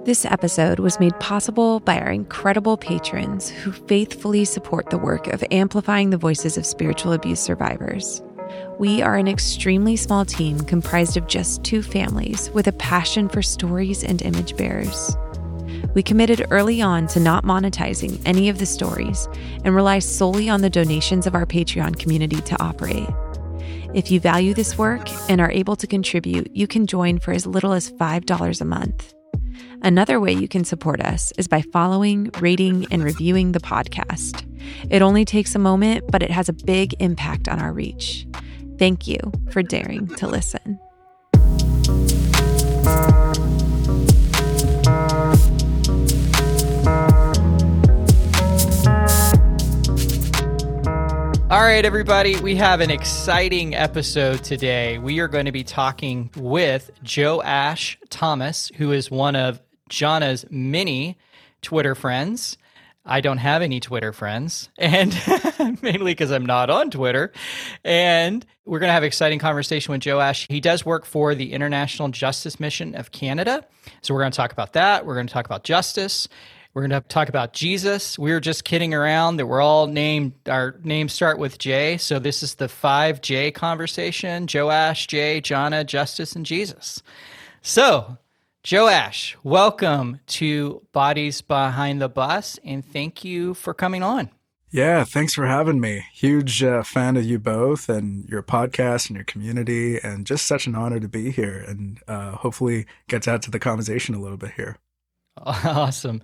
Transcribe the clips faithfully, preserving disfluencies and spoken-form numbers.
This episode was made possible by our incredible patrons who faithfully support the work of amplifying the voices of spiritual abuse survivors. We are an extremely small team comprised of just two families with a passion for stories and image bearers. We committed early on to not monetizing any of the stories and rely solely on the donations of our Patreon community to operate. If you value this work and are able to contribute, you can join for as little as five dollars a month. Another way you can support us is by following, rating, and reviewing the podcast. It only takes a moment, but it has a big impact on our reach. Thank you for daring to listen. All right, everybody, we have an exciting episode today. We are going to be talking with Joash Thomas, who is one of Jana's many Twitter friends. I don't have any Twitter friends, and mainly because I'm not on Twitter. And we're going to have an exciting conversation with Joash. He does work for the International Justice Mission of Canada. So we're going to talk about that. We're going to talk about justice. We're going to talk about Jesus. We were just kidding around that we're all named, our names start with J. So this is the five J conversation: Joash, Jay, Jana, Justice, and Jesus. So, Joash, welcome to Bodies Behind the Bus, and thank you for coming on. Yeah, thanks for having me. Huge uh, fan of you both and your podcast and your community, and just such an honor to be here and uh, hopefully get to add to the conversation a little bit here. Awesome.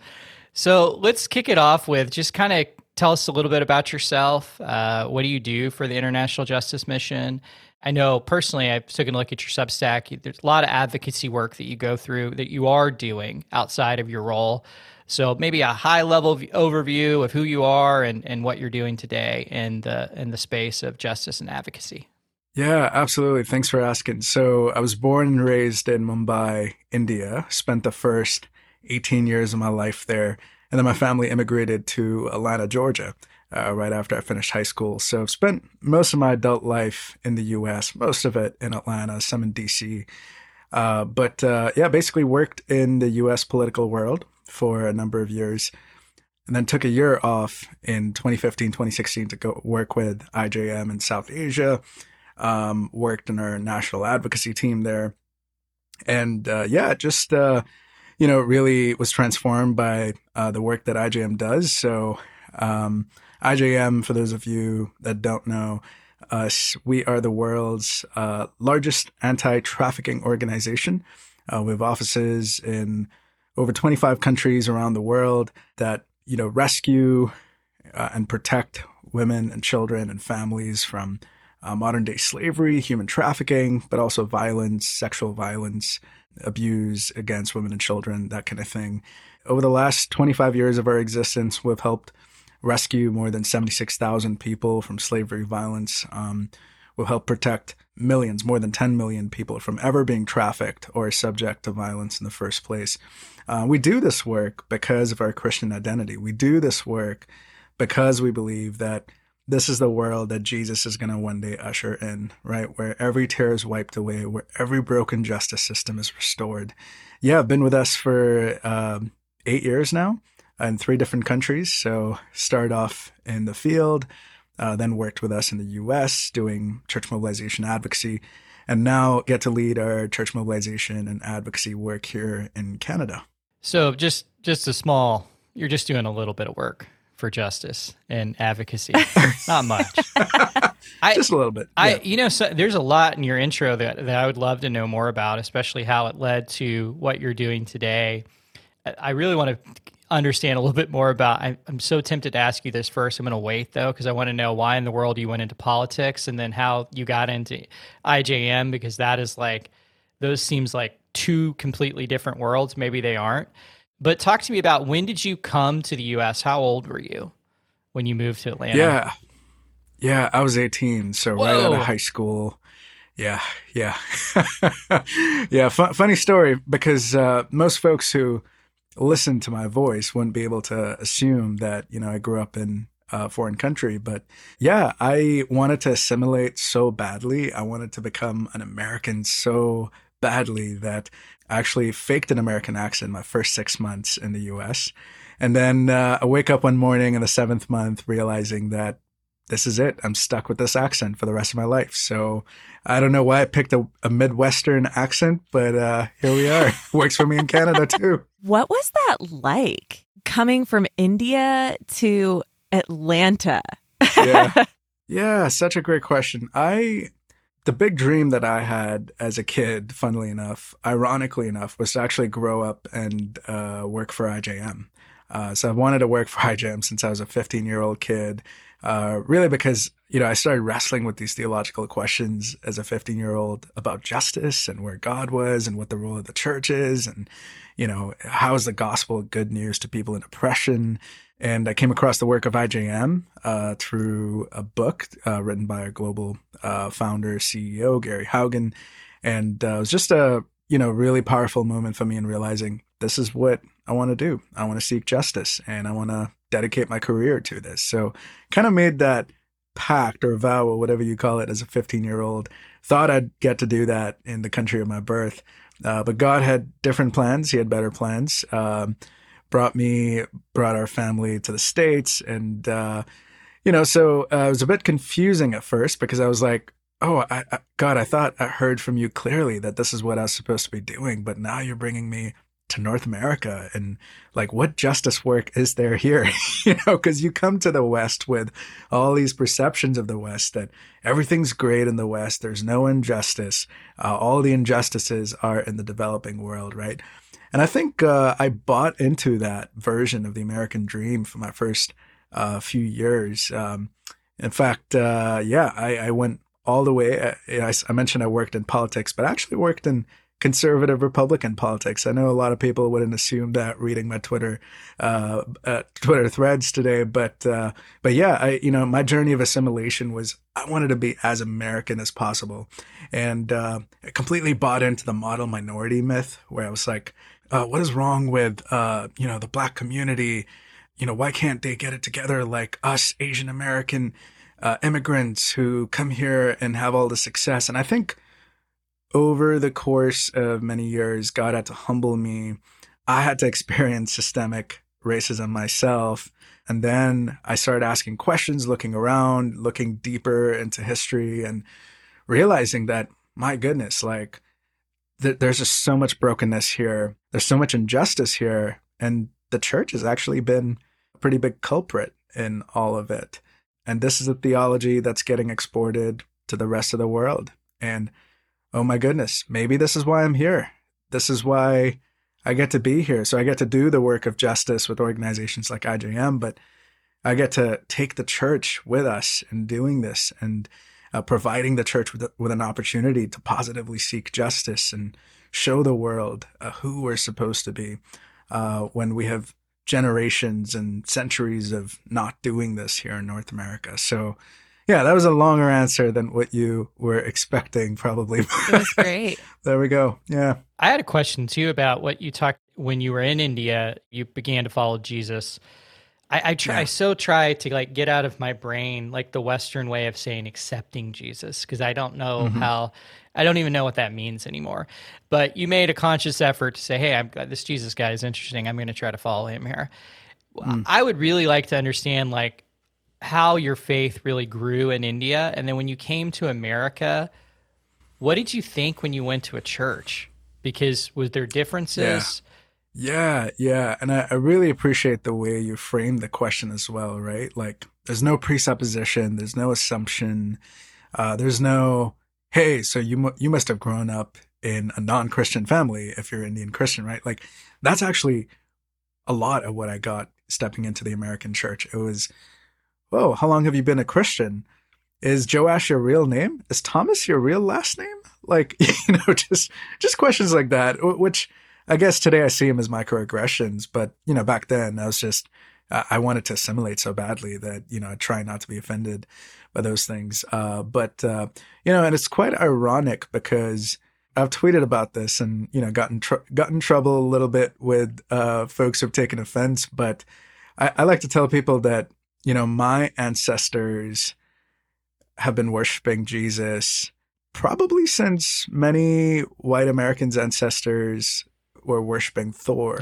So let's kick it off with just kind of tell us a little bit about yourself. Uh, what do you do for the International Justice Mission? I know personally, I've taken a look at your Substack. There's a lot of advocacy work that you go through that you are doing outside of your role. So maybe a high level overview of who you are and, and what you're doing today in the in the space of justice and advocacy. Yeah, absolutely. Thanks for asking. So I was born and raised in Mumbai, India, spent the first eighteen years of my life there. And then my family immigrated to Atlanta, Georgia, uh, right after I finished high school. So I've spent most of my adult life in the U S, most of it in Atlanta, some in D C. Uh, but uh, yeah, basically worked in the U S political world for a number of years. And then took a year off in twenty fifteen, twenty sixteen to go work with I J M in South Asia. Um, worked in our national advocacy team there. And uh, yeah, just... Uh, you know, really was transformed by uh, the work that I J M does. So um, I J M, for those of you that don't know us, we are the world's uh, largest anti-trafficking organization. Uh, we have offices in over twenty-five countries around the world that, you know, rescue uh, and protect women and children and families from uh, modern day slavery, human trafficking, but also violence, sexual violence, abuse against women and children, that kind of thing. Over the last twenty-five years of our existence, we've helped rescue more than seventy-six thousand people from slavery violence. Um, we've helped protect millions, more than ten million people from ever being trafficked or subject to violence in the first place. Uh, we do this work because of our Christian identity. We do this work because we believe that this is the world that Jesus is going to one day usher in, right? Where every tear is wiped away, where every broken justice system is restored. Yeah, I've been with us for um, eight years now in three different countries. So started off in the field, uh, then worked with us in the U S doing church mobilization advocacy, and now get to lead our church mobilization and advocacy work here in Canada. So just just a small, you're just doing a little bit of work for justice and advocacy. Not much. I, Just a little bit. Yeah. I, you know, so there's a lot in your intro that, that I would love to know more about, especially how it led to what you're doing today. I really want to understand a little bit more about, I, I'm so tempted to ask you this first. I'm going to wait though, because I want to know why in the world you went into politics and then how you got into I J M, because that is like, those seems like two completely different worlds. Maybe they aren't. But talk to me about, when did you come to the U S? How old were you when you moved to Atlanta? Yeah. Yeah, I was eighteen, so Whoa. right out of high school. Yeah, yeah. yeah, fu- funny story, because uh, most folks who listen to my voice wouldn't be able to assume that, you know, I grew up in a foreign country. But yeah, I wanted to assimilate so badly. I wanted to become an American so badly that I actually faked an American accent my first six months in the U S. And then uh, I wake up one morning in the seventh month realizing that this is it. I'm stuck with this accent for the rest of my life. So I don't know why I picked a, a Midwestern accent, but uh, here we are. Works for me in Canada too. What was that like coming from India to Atlanta? yeah. Yeah, such a great question. I, the big dream that I had as a kid, funnily enough, ironically enough, was to actually grow up and uh, work for I J M. Uh, so I wanted to work for I J M since I was a fifteen-year-old kid, uh, really because, you know, I started wrestling with these theological questions as a fifteen-year-old about justice and where God was and what the role of the church is and, you know, how is the gospel good news to people in oppression. And I came across the work of I J M uh, through a book uh, written by our global uh, founder, C E O, Gary Haugen. And uh, it was just a, you know, really powerful moment for me in realizing this is what I want to do. I want to seek justice and I want to dedicate my career to this. So kind of made that pact or vow or whatever you call it as a fifteen-year-old. Thought I'd get to do that in the country of my birth. Uh, but God had different plans. He had better plans. Um, brought me, brought our family to the States. And, uh, you know, so uh, it was a bit confusing at first because I was like, oh, I, I, God, I thought I heard from you clearly that this is what I was supposed to be doing. But now you're bringing me to North America. And like, what justice work is there here? you know, because you come to the West with all these perceptions of the West that everything's great in the West. There's no injustice. Uh, all the injustices are in the developing world, right? And I think uh, I bought into that version of the American dream for my first uh, few years. Um, in fact, uh, yeah, I, I went all the way. I, I mentioned I worked in politics, but I actually worked in conservative Republican politics. I know a lot of people wouldn't assume that reading my Twitter uh, uh, Twitter threads today, but uh, but yeah, I you know my journey of assimilation was I wanted to be as American as possible, and uh, I completely bought into the model minority myth, where I was like, uh, what is wrong with uh, you know the Black community? You know, why can't they get it together like us Asian American uh, immigrants who come here and have all the success? And I think over the course of many years, God had to humble me. I had to experience systemic racism myself. And then I started asking questions, looking around, looking deeper into history and realizing that, my goodness, like th- there's just so much brokenness here. There's so much injustice here. And the church has actually been a pretty big culprit in all of it. And this is a theology that's getting exported to the rest of the world. And oh my goodness, maybe this is why I'm here. This is why I get to be here. So I get to do the work of justice with organizations like I J M, but I get to take the church with us in doing this and uh, providing the church with, with an opportunity to positively seek justice and show the world uh, who we're supposed to be uh, when we have generations and centuries of not doing this here in North America. So yeah, that was a longer answer than what you were expecting, probably. It was great. There we go. Yeah. I had a question too about what you talked when you were in India. You began to follow Jesus. I, I try, yeah. I so try to like get out of my brain like the Western way of saying accepting Jesus because I don't know mm-hmm. how. I don't even know what that means anymore. But you made a conscious effort to say, "Hey, I'm, this Jesus guy is interesting. I'm going to try to follow him here." Mm. I would really like to understand like how your faith really grew in India. And then when you came to America, what did you think when you went to a church? Because was there differences? Yeah, yeah. yeah. And I, I really appreciate the way you framed the question as well, right? Like there's no presupposition. There's no assumption. Uh, there's no, hey, so you, mu- you must have grown up in a non-Christian family if you're Indian Christian, right? Like that's actually a lot of what I got stepping into the American church. It was, whoa, how long have you been a Christian? Is Joash your real name? Is Thomas your real last name? Like, you know, just just questions like that, which I guess today I see them as microaggressions. But, you know, back then I was just, I wanted to assimilate so badly that, you know, I try not to be offended by those things. Uh, but, uh, you know, and it's quite ironic because I've tweeted about this and, you know, gotten, tr- gotten in trouble a little bit with uh, folks who've taken offense. But I, I like to tell people that, you know, my ancestors have been worshiping Jesus probably since many white Americans' ancestors were worshiping Thor.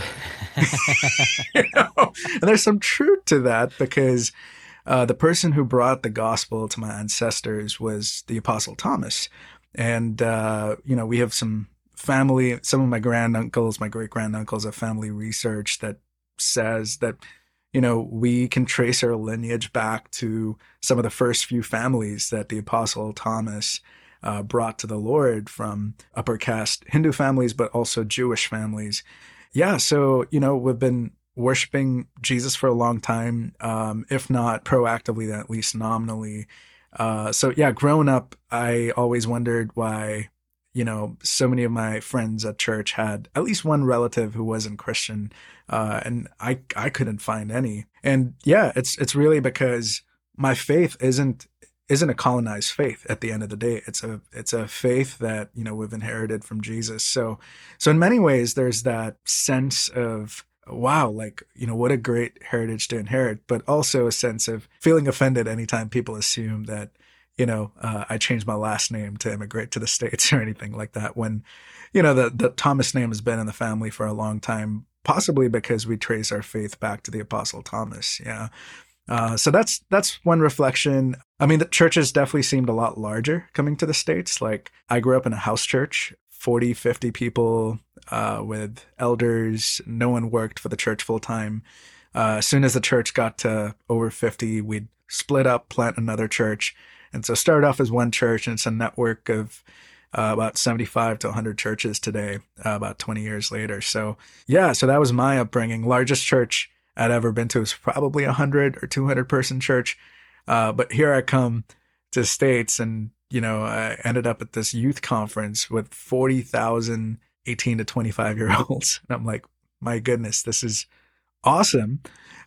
You know? And there's some truth to that because uh, the person who brought the gospel to my ancestors was the Apostle Thomas. And, uh, you know, we have some family, some of my granduncles, my great-granduncles have family research that says that, you know, we can trace our lineage back to some of the first few families that the Apostle Thomas uh, brought to the Lord from upper caste Hindu families, but also Jewish families. Yeah, so, you know, we've been worshiping Jesus for a long time, um, if not proactively, then at least nominally. Uh, so, yeah, growing up, I always wondered why, you know, so many of my friends at church had at least one relative who wasn't Christian, uh, and I I couldn't find any. And yeah, it's it's really because my faith isn't isn't a colonized faith. At the end of the day, it's a it's a faith that, you know, we've inherited from Jesus. So so in many ways, there's that sense of, wow, like, you know, what a great heritage to inherit, but also a sense of feeling offended anytime people assume that, you know, uh, I changed my last name to immigrate to the States or anything like that, when, you know, the, the Thomas name has been in the family for a long time, possibly because we trace our faith back to the Apostle Thomas. Yeah. Uh, so that's that's one reflection. I mean, the churches definitely seemed a lot larger coming to the States. Like, I grew up in a house church, forty, fifty people uh, with elders. No one worked for the church full time. Uh, as soon as the church got to over fifty, we'd split up, plant another church. And so started off as one church, and it's a network of uh, about seventy-five to one hundred churches today, uh, about twenty years later. So yeah, so that was my upbringing. Largest church I'd ever been to was probably a one hundred or two hundred person church. Uh, but here I come to the States, and, you know, I ended up at this youth conference with forty thousand eighteen to twenty-five year olds. And I'm like, my goodness, this is awesome.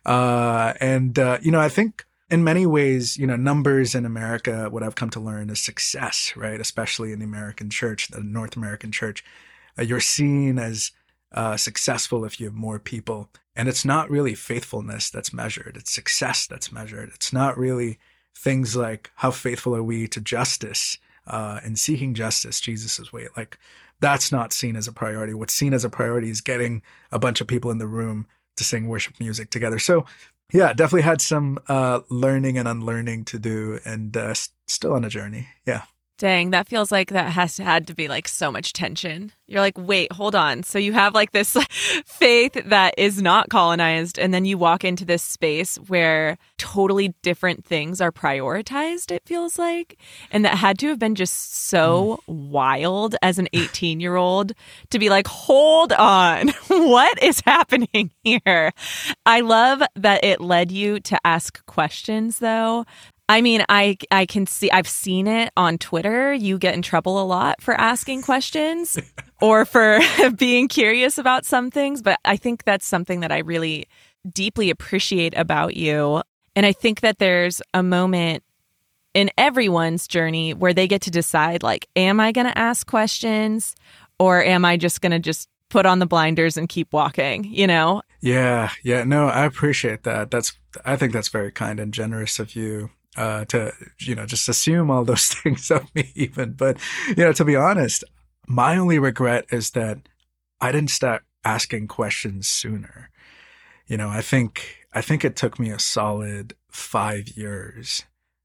Uh, and, uh, you know, I think in many ways, you know, numbers in America, what I've come to learn is success, right? Especially in the American church, the North American church. Uh, you're seen as uh, successful if you have more people. And it's not really faithfulness that's measured. It's success that's measured. It's not really things like how faithful are we to justice uh, and seeking justice Jesus's way. Like, that's not seen as a priority. What's seen as a priority is getting a bunch of people in the room to sing worship music together. So yeah, definitely had some uh, learning and unlearning to do, and uh, s- still on a journey. Yeah. Dang, that feels like that has had to be like so much tension. You're like, wait, hold on. So you have like this faith that is not colonized, and then you walk into this space where totally different things are prioritized, it feels like. And that had to have been just so mm. wild as an eighteen-year-old to be like, hold on, what is happening here? I love that it led you to ask questions, though. I mean, I I can see, I've seen it on Twitter. You get in trouble a lot for asking questions or for being curious about some things. But I think that's something that I really deeply appreciate about you. And I think that there's a moment in everyone's journey where they get to decide, like, am I going to ask questions, or am I just going to just put on the blinders and keep walking, you know? Yeah. Yeah. No, I appreciate that. That's, I think that's very kind and generous of you. Uh, to, you know, just assume all those things of me even. But, you know, to be honest, my only regret is that I didn't start asking questions sooner. You know, I think, I think it took me a solid five years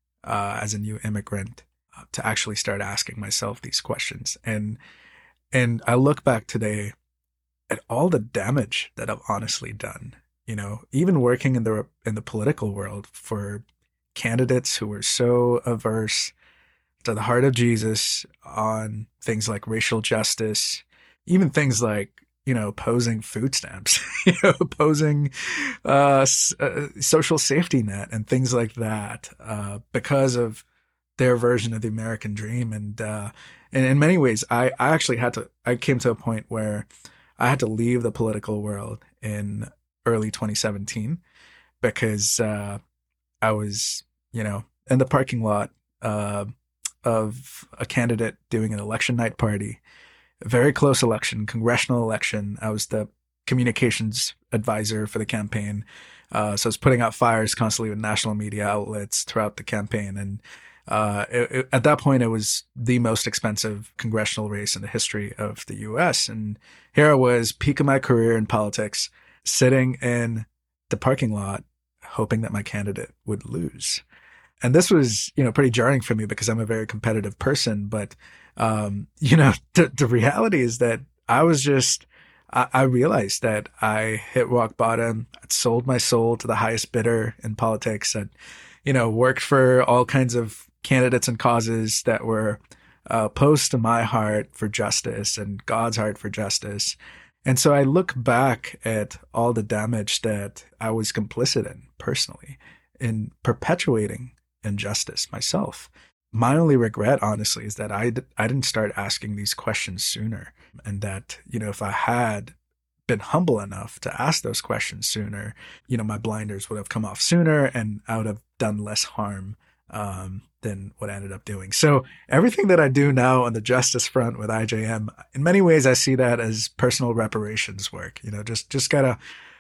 uh, as a new immigrant uh, to actually start asking myself these questions. And, and I look back today at all the damage that I've honestly done, you know, even working in the, in the political world for candidates who were so averse to the heart of Jesus on things like racial justice, even things like, you know, opposing food stamps, you know, opposing uh, uh, social safety net and things like that, uh, because of their version of the American dream. And, uh, and in many ways, I, I actually had to, I came to a point where I had to leave the political world in early twenty seventeen because uh, I was, you know, in the parking lot uh, of a candidate doing an election night party, a very close election, congressional election. I was the communications advisor for the campaign. Uh, so I was putting out fires constantly with national media outlets throughout the campaign. And Uh, it, it, at that point, it was the most expensive congressional race in the history of the U S. And here I was, peak of my career in politics, sitting in the parking lot, hoping that my candidate would lose. And this was, you know, pretty jarring for me because I'm a very competitive person. But, um, you know, the, the reality is that I was just, I, I realized that I hit rock bottom. I'd sold my soul to the highest bidder in politics. I'd, you know, worked for all kinds of candidates and causes that were uh, opposed to my heart for justice and God's heart for justice. And so I look back at all the damage that I was complicit in personally in perpetuating injustice myself. My only regret, honestly, is that I, I didn't start asking these questions sooner. And that, you know, if I had been humble enough to ask those questions sooner, you know, my blinders would have come off sooner and I would have done less harm um, than what I ended up doing. So everything that I do now on the justice front with I J M, in many ways, I see that as personal reparations work, you know, just, just gotta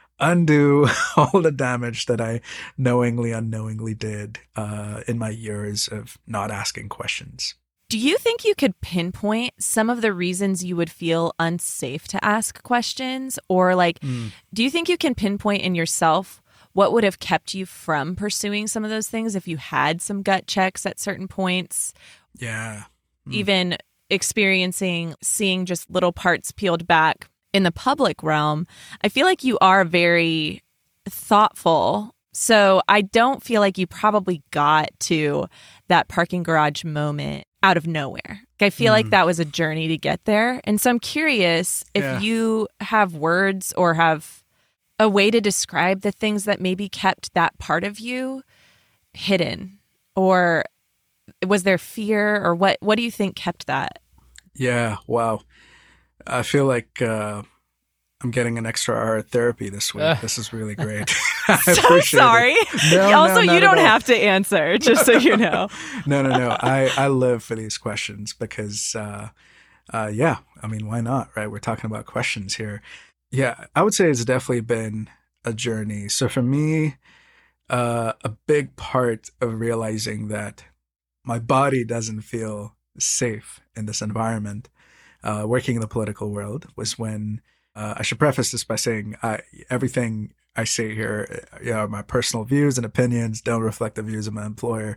undo all the damage that I knowingly, unknowingly did uh, in my years of not asking questions. Do you think you could pinpoint some of the reasons you would feel unsafe to ask questions? Or like, mm. do you think you can pinpoint in yourself what would have kept you from pursuing some of those things if you had some gut checks at certain points? Yeah. Mm. Even experiencing, seeing just little parts peeled back in the public realm, I feel like you are very thoughtful. So I don't feel like you probably got to that parking garage moment out of nowhere. I feel mm. like that was a journey to get there. And so I'm curious if yeah. you have words or have a way to describe the things that maybe kept that part of you hidden, or was there fear, or what, what do you think kept that? Yeah. Wow. I feel like uh, I'm getting an extra hour of therapy this week. Uh. This is really great. I so sorry. No, also, no, you don't have to answer, just so you know. no, no, no. I, I live for these questions because, uh, uh, yeah, I mean, why not, right? We're talking about questions here. Yeah, I would say it's definitely been a journey. So for me, uh, a big part of realizing that my body doesn't feel safe in this environment, uh, working in the political world, was when uh, I should preface this by saying I, everything I say here, you know, my personal views and opinions don't reflect the views of my employer.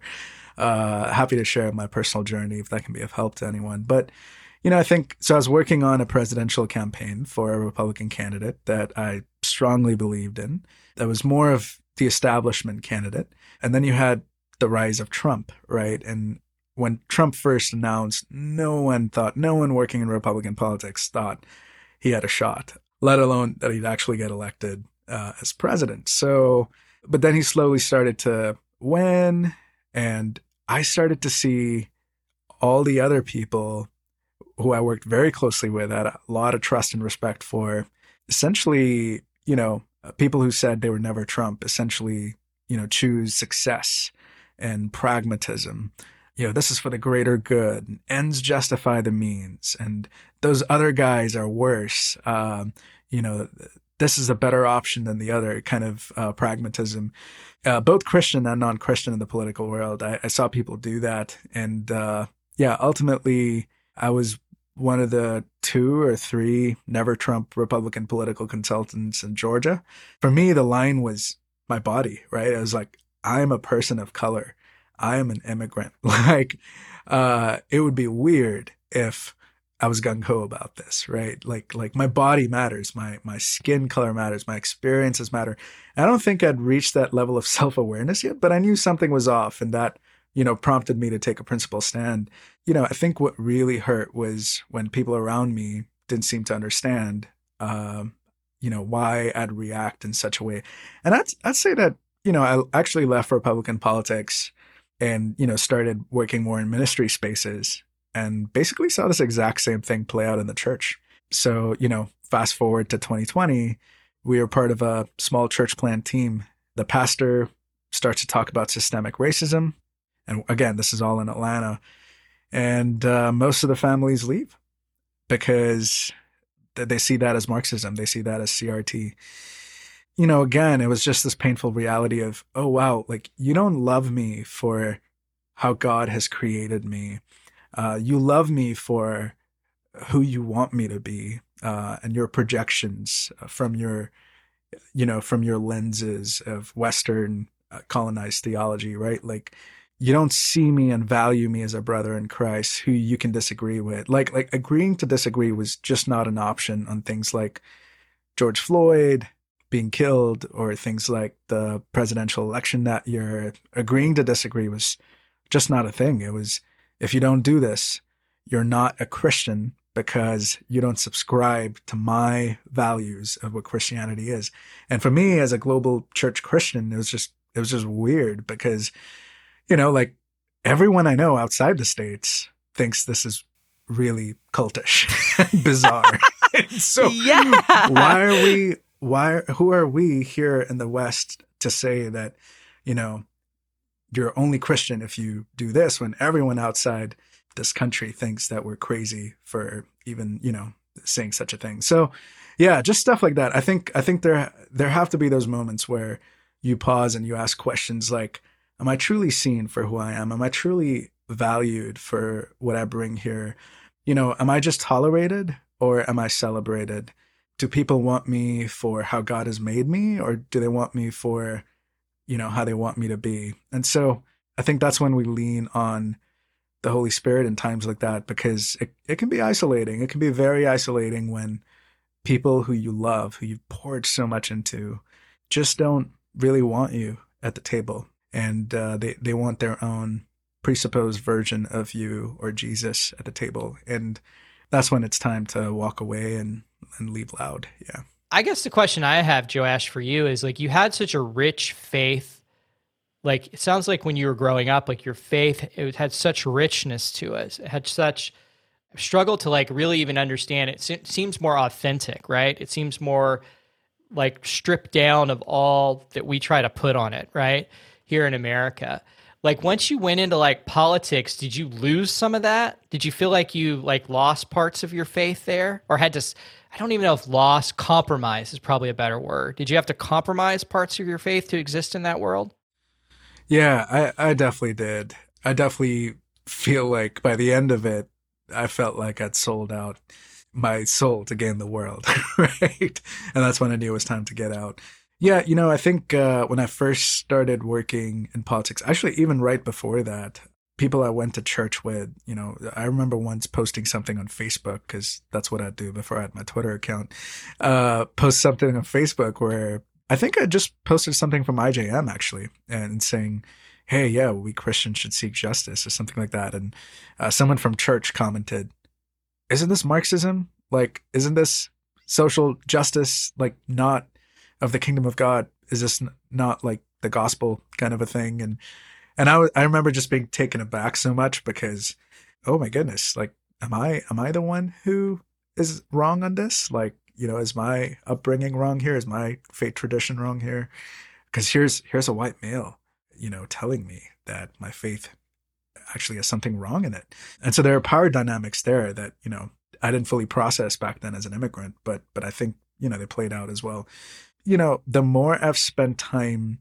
Uh, happy to share my personal journey if that can be of help to anyone. But you know, I think, so I was working on a presidential campaign for a Republican candidate that I strongly believed in. That was more of the establishment candidate. And then you had the rise of Trump, right? And when Trump first announced, no one thought, no one working in Republican politics thought he had a shot, let alone that he'd actually get elected uh, as president. So, but then he slowly started to win. And I started to see all the other people who I worked very closely with, had a lot of trust and respect for, essentially, you know, people who said they were never Trump, essentially, you know, choose success and pragmatism. You know, this is for the greater good. Ends justify the means. And those other guys are worse. Um, you know, this is a better option than the other, kind of uh, pragmatism. Uh, both Christian and non-Christian in the political world. I, I saw people do that. And uh, yeah, ultimately, I was one of the two or three never Trump Republican political consultants in Georgia. For me, the line was my body, right? I was like, I'm a person of color. I am an immigrant. Like, uh, it would be weird if I was gung-ho about this, right? Like, like my body matters. My, my skin color matters. My experiences matter. I don't think I'd reached that level of self-awareness yet, but I knew something was off, and that, you know, prompted me to take a principled stand. You know, I think what really hurt was when people around me didn't seem to understand, um, you know, why I'd react in such a way. And I'd, I'd say that, you know, I actually left Republican politics and, you know, started working more in ministry spaces and basically saw this exact same thing play out in the church. So, you know, fast forward to twenty twenty, we were part of a small church plant team. The pastor starts to talk about systemic racism. And again, this is all in Atlanta. And uh, most of the families leave because they see that as Marxism. They see that as C R T. You know, again, it was just this painful reality of, oh, wow, like you don't love me for how God has created me. Uh, you love me for who you want me to be, uh, and your projections from your, you know, from your lenses of Western uh, colonized theology, right? Like, you don't see me and value me as a brother in Christ who you can disagree with. Like, like agreeing to disagree was just not an option on things like George Floyd being killed or things like the presidential election that year. Agreeing to disagree was just not a thing. It was, if you don't do this, you're not a Christian because you don't subscribe to my values of what Christianity is. And for me as a global church Christian, it was just, it was just weird because, you know, like everyone I know outside the States thinks this is really cultish, bizarre. So yeah. why are we, why, who are we here in the West to say that, you know, you're only Christian if you do this when everyone outside this country thinks that we're crazy for even, you know, saying such a thing. So yeah, just stuff like that. I think, I think there, there have to be those moments where you pause and you ask questions like, am I truly seen for who I am? Am I truly valued for what I bring here? You know, am I just tolerated or am I celebrated? Do people want me for how God has made me, or do they want me for, you know, how they want me to be? And so I think that's when we lean on the Holy Spirit in times like that, because it, it can be isolating. It can be very isolating when people who you love, who you've poured so much into, just don't really want you at the table. And uh, they, they want their own presupposed version of you or Jesus at the table. And that's when it's time to walk away and, and leave loud. Yeah. I guess the question I have, Joash, for you is like, you had such a rich faith. Like, it sounds like when you were growing up, like your faith, it had such richness to it. It had such struggle to like really even understand it. It seems more authentic, right? It seems more like stripped down of all that we try to put on it, right? Here in America. Like once you went into like politics, did you lose some of that? Did you feel like you like lost parts of your faith there, or had to, I don't even know if lost, compromise is probably a better word. Did you have to compromise parts of your faith to exist in that world? Yeah, I, I definitely did. I definitely feel like by the end of it, I felt like I'd sold out my soul to gain the world, right? And that's when I knew it was time to get out. Yeah, you know, I think uh, when I first started working in politics, actually even right before that, people I went to church with, you know, I remember once posting something on Facebook, because that's what I'd do before I had my Twitter account, uh, post something on Facebook where I think I just posted something from I J M actually, and saying, hey, yeah, we Christians should seek justice or something like that. And uh, someone from church commented, isn't this Marxism? Like, isn't this social justice, like not of the kingdom of God? Is this n- not like the gospel kind of a thing? And and I, w- I remember just being taken aback so much because, oh my goodness, like, am I am I the one who is wrong on this? Like, you know, is my upbringing wrong here? Is my faith tradition wrong here? Because here's here's a white male, you know, telling me that my faith actually has something wrong in it. And so there are power dynamics there that, you know, I didn't fully process back then as an immigrant, but but I think, you know, they played out as well. You know, the more I've spent time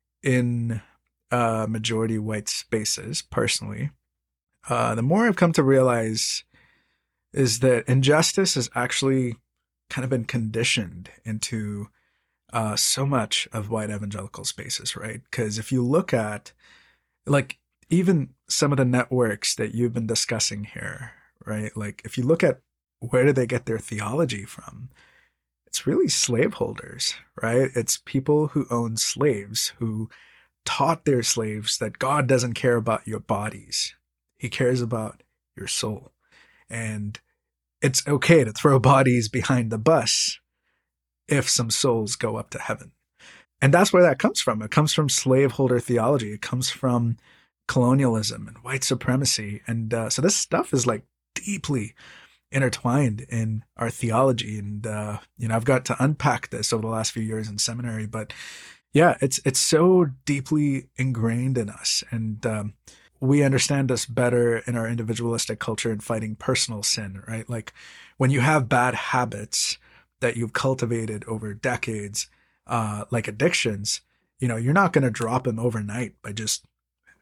in uh, majority white spaces personally, uh, the more I've come to realize is that injustice has actually kind of been conditioned into uh, so much of white evangelical spaces, right? Because if you look at, like, even some of the networks that you've been discussing here, right? Like, if you look at where do they get their theology from, it's really slaveholders, right? It's people who own slaves, who taught their slaves that God doesn't care about your bodies. He cares about your soul. And it's okay to throw bodies behind the bus if some souls go up to heaven. And that's where that comes from. It comes from slaveholder theology. It comes from colonialism and white supremacy. And uh, so this stuff is like deeply intertwined in our theology. And, uh, you know, I've got to unpack this over the last few years in seminary, but yeah, it's, it's so deeply ingrained in us. And, um, we understand this better in our individualistic culture and fighting personal sin, right? Like when you have bad habits that you've cultivated over decades, uh, like addictions, you know, you're not going to drop them overnight by just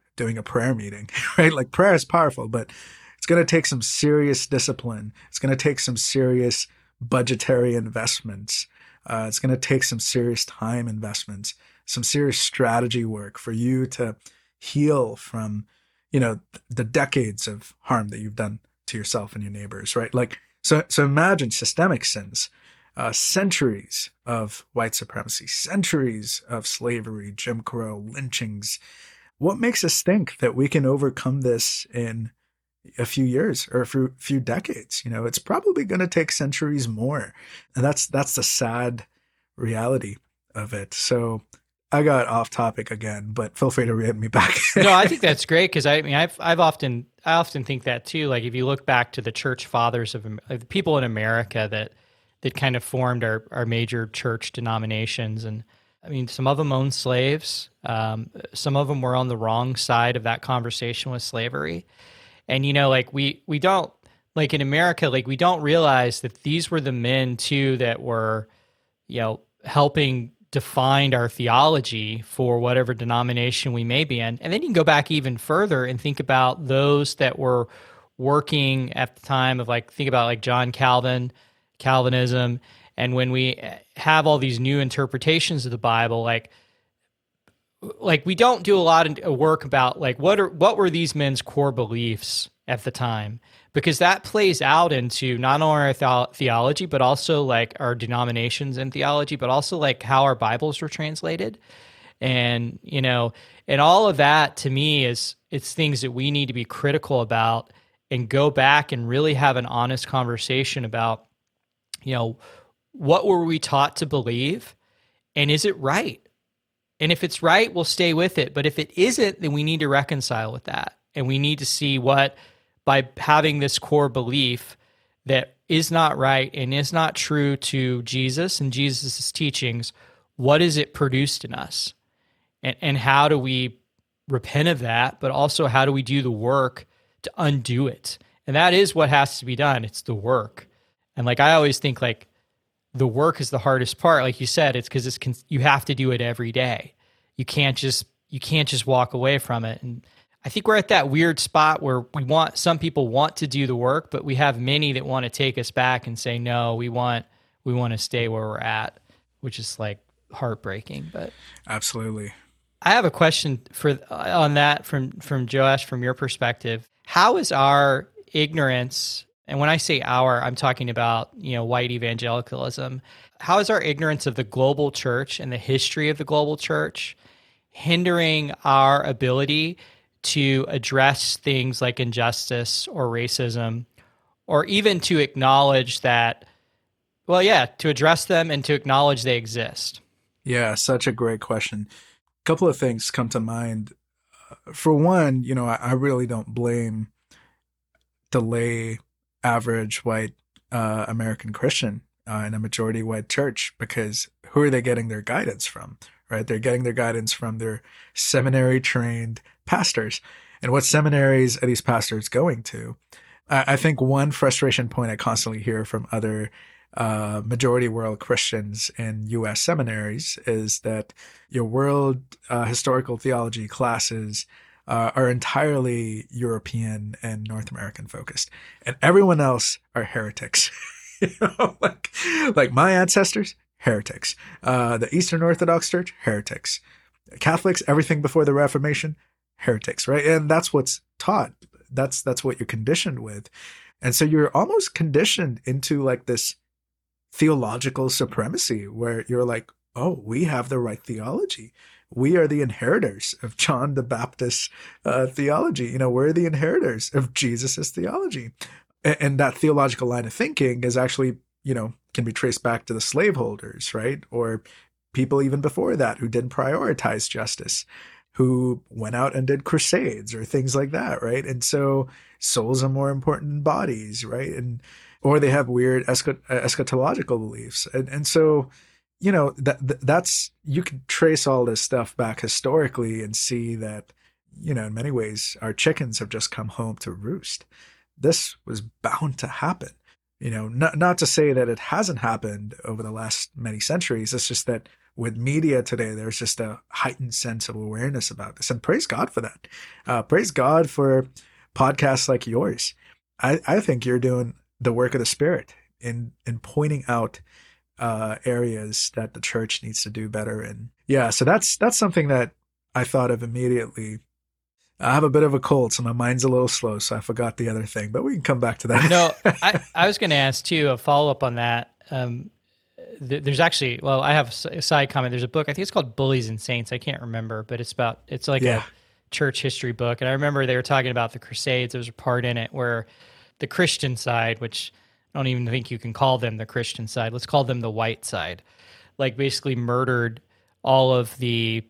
doing a prayer meeting, right? Like prayer is powerful, but it's going to take some serious discipline. It's going to take some serious budgetary investments. Uh, it's going to take some serious time investments, some serious strategy work for you to heal from, you know, the decades of harm that you've done to yourself and your neighbors, right? Like, so, so imagine systemic sins, uh, centuries of white supremacy, centuries of slavery, Jim Crow, lynchings. What makes us think that we can overcome this in a few years or a few, few decades? You know, it's probably going to take centuries more. And that's, that's the sad reality of it. So I got off topic again, but feel free to rein me back. No, I think that's great. Cause I mean, I've, I've often, I often think that too. Like if you look back to the church fathers of like the people in America that, that kind of formed our, our major church denominations. And I mean, some of them owned slaves. Um, some of them were on the wrong side of that conversation with slavery. And, you know, like we, we don't, like in America, like we don't realize that these were the men too that were, you know, helping define our theology for whatever denomination we may be in. And then you can go back even further and think about those that were working at the time of like, think about like John Calvin, Calvinism. And when we have all these new interpretations of the Bible, like, like we don't do a lot of work about like what are what were these men's core beliefs at the time, because that plays out into not only our the- theology but also like our denominations and theology, but also like how our Bibles were translated, and you know, and all of that to me is it's things that we need to be critical about and go back and really have an honest conversation about, you know, what were we taught to believe, and is it right? And if it's right, we'll stay with it. But if it isn't, then we need to reconcile with that. And we need to see what, by having this core belief that is not right and is not true to Jesus and Jesus' teachings, what has it produced in us? And, and how do we repent of that? But also, how do we do the work to undo it? And that is what has to be done. It's the work. And like I always think like, the work is the hardest part. Like you said, it's because it's con- you have to do it every day. You can't just you can't just walk away from it. And I think we're at that weird spot where we want some people want to do the work, but we have many that want to take us back and say, no, we want we want to stay where we're at, which is like heartbreaking. But absolutely, I have a question for on that from from Joash, from your perspective. How is our ignorance? And when I say our, I'm talking about, you know, white evangelicalism. How is our ignorance of the global church and the history of the global church hindering our ability to address things like injustice or racism, or even to acknowledge that, well, yeah, to address them and to acknowledge they exist? Yeah, such a great question. A couple of things come to mind. For one, you know, I, I really don't blame the lay average white uh, American Christian uh, in a majority white church, because who are they getting their guidance from, right? They're getting their guidance from their seminary trained pastors. And what seminaries are these pastors going to? I, I think one frustration point I constantly hear from other uh, majority world Christians in U S seminaries is that your world uh, historical theology classes Uh, are entirely European and North American focused, and everyone else are heretics. You know, like, like my ancestors, heretics. Uh, the Eastern Orthodox Church, heretics. Catholics, everything before the Reformation, heretics, right? And that's what's taught. That's that's what you're conditioned with, and so you're almost conditioned into like this theological supremacy where you're like, oh, we have the right theology. We are the inheritors of John the Baptist's uh, theology. You know, we're the inheritors of Jesus's theology. And, and that theological line of thinking is actually, you know, can be traced back to the slaveholders, right? Or people even before that who didn't prioritize justice, who went out and did crusades or things like that, right? And so souls are more important than bodies, right? And or they have weird eschat- eschatological beliefs. And, and so, you know, that that's, you can trace all this stuff back historically and see that, you know, in many ways, our chickens have just come home to roost. This was bound to happen. You know, not, not to say that it hasn't happened over the last many centuries. It's just that with media today, there's just a heightened sense of awareness about this. And praise God for that. Uh, praise God for podcasts like yours. I, I think you're doing the work of the Spirit in, in pointing out uh, areas that the church needs to do better in. Yeah, so that's that's something that I thought of immediately. I have a bit of a cold, so my mind's a little slow, so I forgot the other thing, but we can come back to that. No, I, I was going to ask, too, a follow-up on that. Um, th- there's actually, well, I have a side comment. There's a book, I think it's called Bullies and Saints. I can't remember, but it's about, it's like yeah. a church history book. And I remember they were talking about the Crusades. There was a part in it where the Christian side, which I don't even think you can call them the Christian side, let's call them the white side, like basically murdered all of the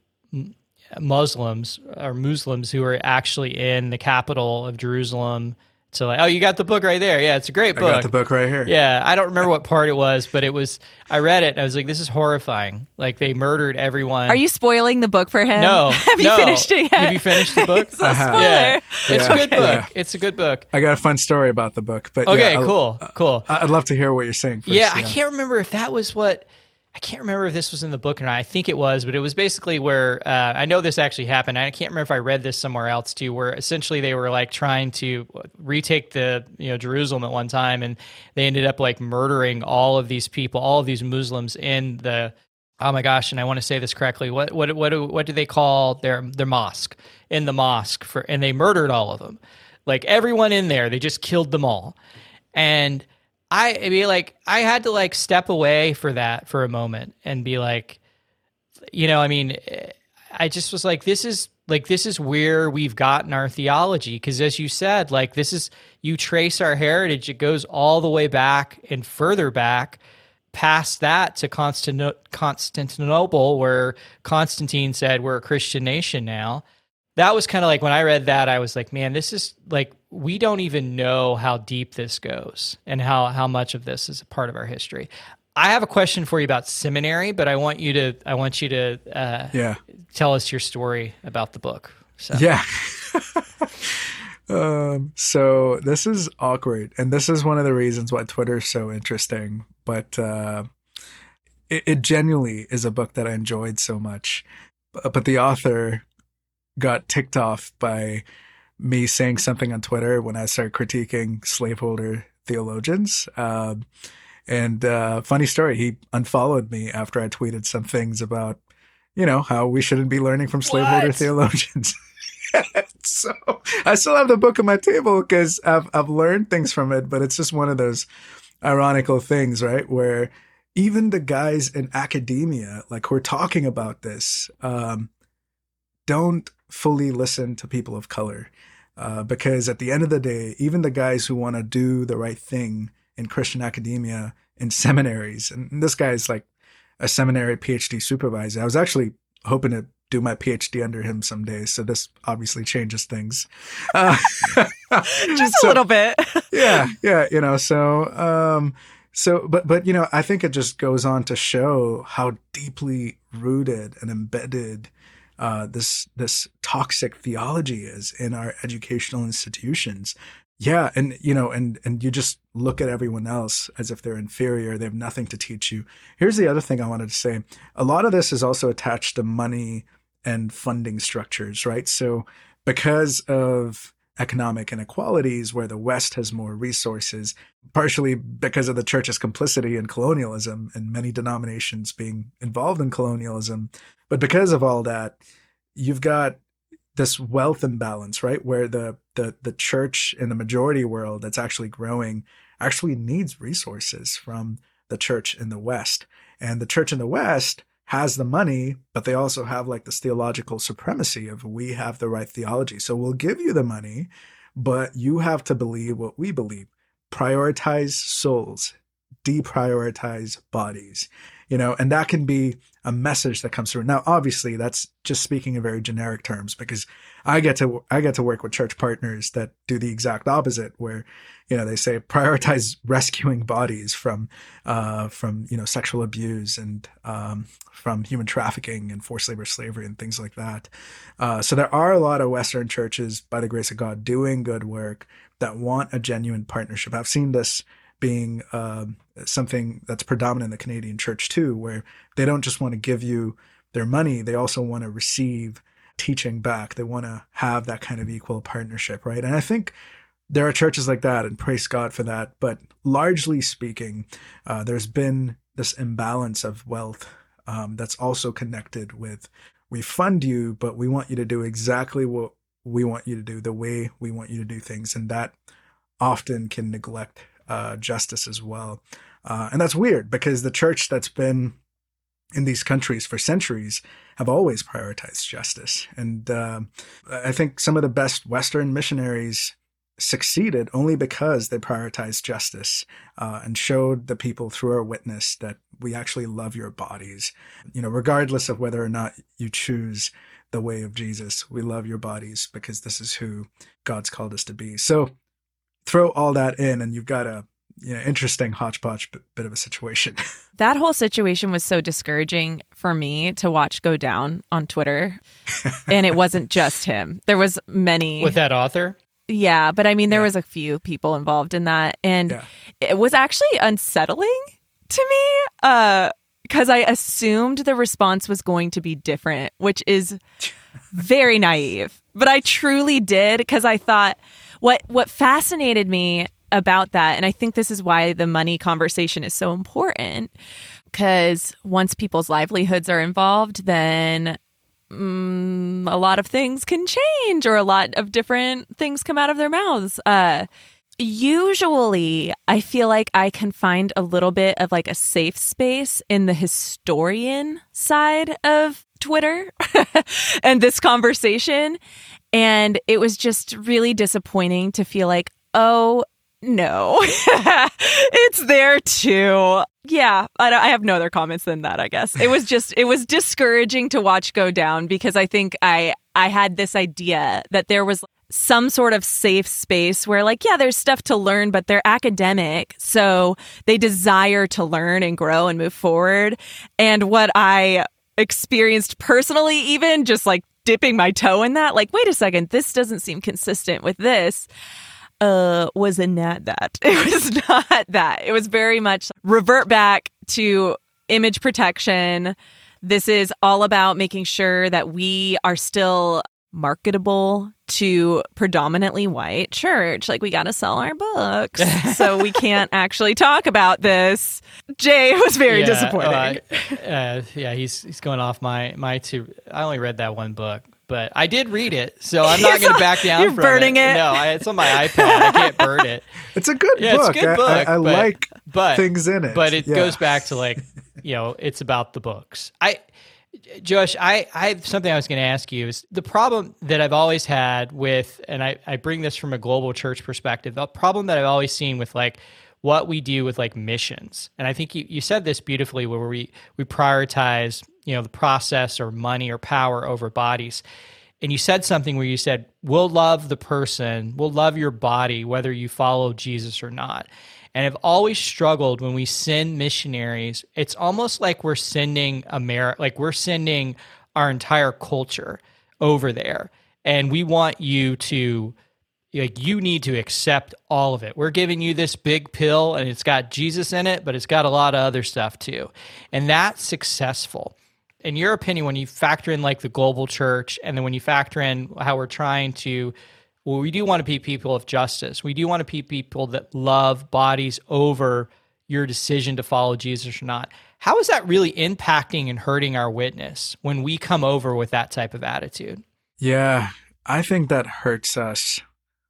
Muslims or Muslims who are actually in the capital of Jerusalem. So like, oh, you got the book right there. Yeah, it's a great book. I got the book right here. Yeah, I don't remember what part it was, but it was, I read it and I was like, this is horrifying. Like they murdered everyone. Are you spoiling the book for him? No. Have you no. finished it yet? Have you finished the book? It's a spoiler. Yeah. It's Yeah. a good book. Yeah. It's a good book. I got a fun story about the book, but Okay, yeah, cool, cool. I'd love to hear what you're saying first. Yeah, I can't remember if that was what, I can't remember if this was in the book or not. I think it was, but it was basically where, uh, I know this actually happened. I can't remember if I read this somewhere else too, where essentially they were like trying to retake the, you know, Jerusalem at one time, and they ended up like murdering all of these people, all of these Muslims in the, oh my gosh, and I want to say this correctly. What what what do, what do they call their their mosque? In the mosque for, and they murdered all of them. Like everyone in there, they just killed them all. And I, I mean, like, I had to like step away for that for a moment and be like, you know, I mean, I just was like, this is like, this is where we've gotten our theology. Cause as you said, like, this is, you trace our heritage, it goes all the way back and further back past that to Constantino- Constantinople, where Constantine said, we're a Christian nation now. That was kind of like when I read that, I was like, man, this is like, we don't even know how deep this goes and how, how much of this is a part of our history. I have a question for you about seminary, but I want you to, I want you to uh, yeah. tell us your story about the book. So. Yeah. um, so this is awkward. And this is one of the reasons why Twitter is so interesting. But uh, it, it genuinely is a book that I enjoyed so much. But the author got ticked off by me saying something on Twitter when I started critiquing slaveholder theologians. Um, and uh, funny story, he unfollowed me after I tweeted some things about, you know, how we shouldn't be learning from slaveholder What? theologians. So I still have the book on my table because I've, I've learned things from it, but it's just one of those ironical things, right? Where even the guys in academia, like who are talking about this, um, don't fully listen to people of color. Uh, because at the end of the day, even the guys who want to do the right thing in Christian academia in seminaries, and this guy is like a seminary PhD supervisor. I was actually hoping to do my PhD under him someday, so this obviously changes things. Uh, Just so, a little bit. yeah, yeah, you know, so, um, so, but, but, you know, I think it just goes on to show how deeply rooted and embedded Uh, this this toxic theology is in our educational institutions. Yeah, and you know, and and you just look at everyone else as if they're inferior. They have nothing to teach you. Here's the other thing I wanted to say. A lot of this is also attached to money and funding structures, right? So because of economic inequalities, where the West has more resources, partially because of the church's complicity in colonialism and many denominations being involved in colonialism. But because of all that, you've got this wealth imbalance, right? Where the, the, the church in the majority world that's actually growing actually needs resources from the church in the West. And the church in the West has the money, but they also have like this theological supremacy of we have the right theology. So we'll give you the money, but you have to believe what we believe. Prioritize souls, deprioritize bodies, you know, and that can be a message that comes through. Now, obviously, that's just speaking in very generic terms, because I get to I get to work with church partners that do the exact opposite, where, you know, they say prioritize rescuing bodies from uh, from you know sexual abuse and um, from human trafficking and forced labor, slavery, and things like that. Uh, so there are a lot of Western churches, by the grace of God, doing good work that want a genuine partnership. I've seen this being um, something that's predominant in the Canadian church too, where they don't just want to give you their money, they also want to receive teaching back. They want to have that kind of equal partnership, right? And I think there are churches like that, and praise God for that. But largely speaking, uh, there's been this imbalance of wealth um, that's also connected with, we fund you, but we want you to do exactly what we want you to do, the way we want you to do things. And that often can neglect uh, justice as well. Uh, and that's weird, because the church that's been in these countries for centuries have always prioritized justice. And uh, I think some of the best Western missionaries succeeded only because they prioritized justice uh, and showed the people through our witness that we actually love your bodies. You know, regardless of whether or not you choose the way of Jesus, we love your bodies because this is who God's called us to be. So throw all that in and you've got a you know, interesting hodgepodge bit of a situation. That whole situation was so discouraging for me to watch go down on Twitter. And it wasn't just him. There was many. With that author? Yeah, but I mean, there yeah. was a few people involved in that. And yeah. it was actually unsettling to me uh, because I assumed the response was going to be different, which is very naive. But I truly did, because I thought what what fascinated me about that, and I think this is why the money conversation is so important, because once people's livelihoods are involved, then mm, a lot of things can change, or a lot of different things come out of their mouths. Uh, usually, I feel like I can find a little bit of like a safe space in the historian side of Twitter and this conversation. And it was just really disappointing to feel like, oh, no, it's there too. Yeah, I, don't, I have no other comments than that, I guess. It was just, it was discouraging to watch go down, because I think I, I had this idea that there was some sort of safe space where, like, yeah, there's stuff to learn, but they're academic. So they desire to learn and grow and move forward. And what I experienced personally, even just like dipping my toe in that, like, wait a second, this doesn't seem consistent with this. Uh, was not that. It was not that. It was very much revert back to image protection. This is all about making sure that we are still marketable to predominantly white church. Like, we got to sell our books, so we can't actually talk about this. Jay was very yeah, disappointing. Uh, uh, yeah, he's he's going off my my two. I only read that one book. But I did read it, so I'm not going to back down You're from burning it. it. No, I, it's on my iPad. I can't burn it. It's a good yeah, book. It's a good book. I, I, I but, like but, things in it. But it yeah. goes back to, like, you know, it's about the books. I, Josh, I, I have something I was going to ask you. Is the problem that I've always had with, and I, I bring this from a global church perspective, the problem that I've always seen with, like, what we do with, like, missions. And I think you, you said this beautifully, where we, we prioritize, you know, the process or money or power over bodies. And you said something where you said, we'll love the person, we'll love your body, whether you follow Jesus or not. And I've always struggled when we send missionaries, it's almost like we're sending America, like we're sending our entire culture over there. And we want you to, like, you need to accept all of it. We're giving you this big pill and it's got Jesus in it, but it's got a lot of other stuff too. And that's successful. In your opinion, when you factor in, like, the global church, and then when you factor in how we're trying to, well, we do want to be people of justice. We do want to be people that love bodies over your decision to follow Jesus or not. How is that really impacting and hurting our witness when we come over with that type of attitude? Yeah, I think that hurts us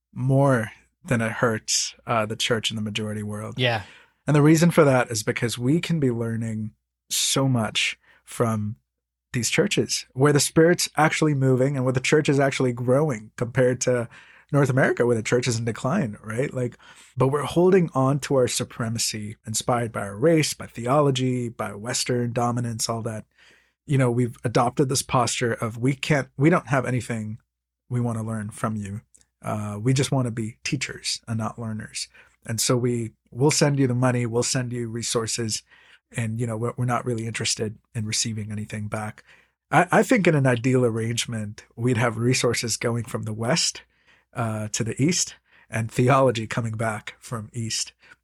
more than it hurts uh, the church in the majority world. Yeah. And the reason for that is because we can be learning so much from these churches where the Spirit's actually moving and where the church is actually growing compared to North America, where the church is in decline, right? Like, but we're holding on to our supremacy inspired by our race, by theology, by Western dominance, all that. You know, we've adopted this posture of we can't, we don't have anything we want to learn from you. Uh, we just want to be teachers and not learners. And so we will send you the money, we'll send you resources, and, you know, we're, we're not really interested in receiving anything back. I, I think in an ideal arrangement, we'd have resources going from the West uh, to the East, and theology coming back from East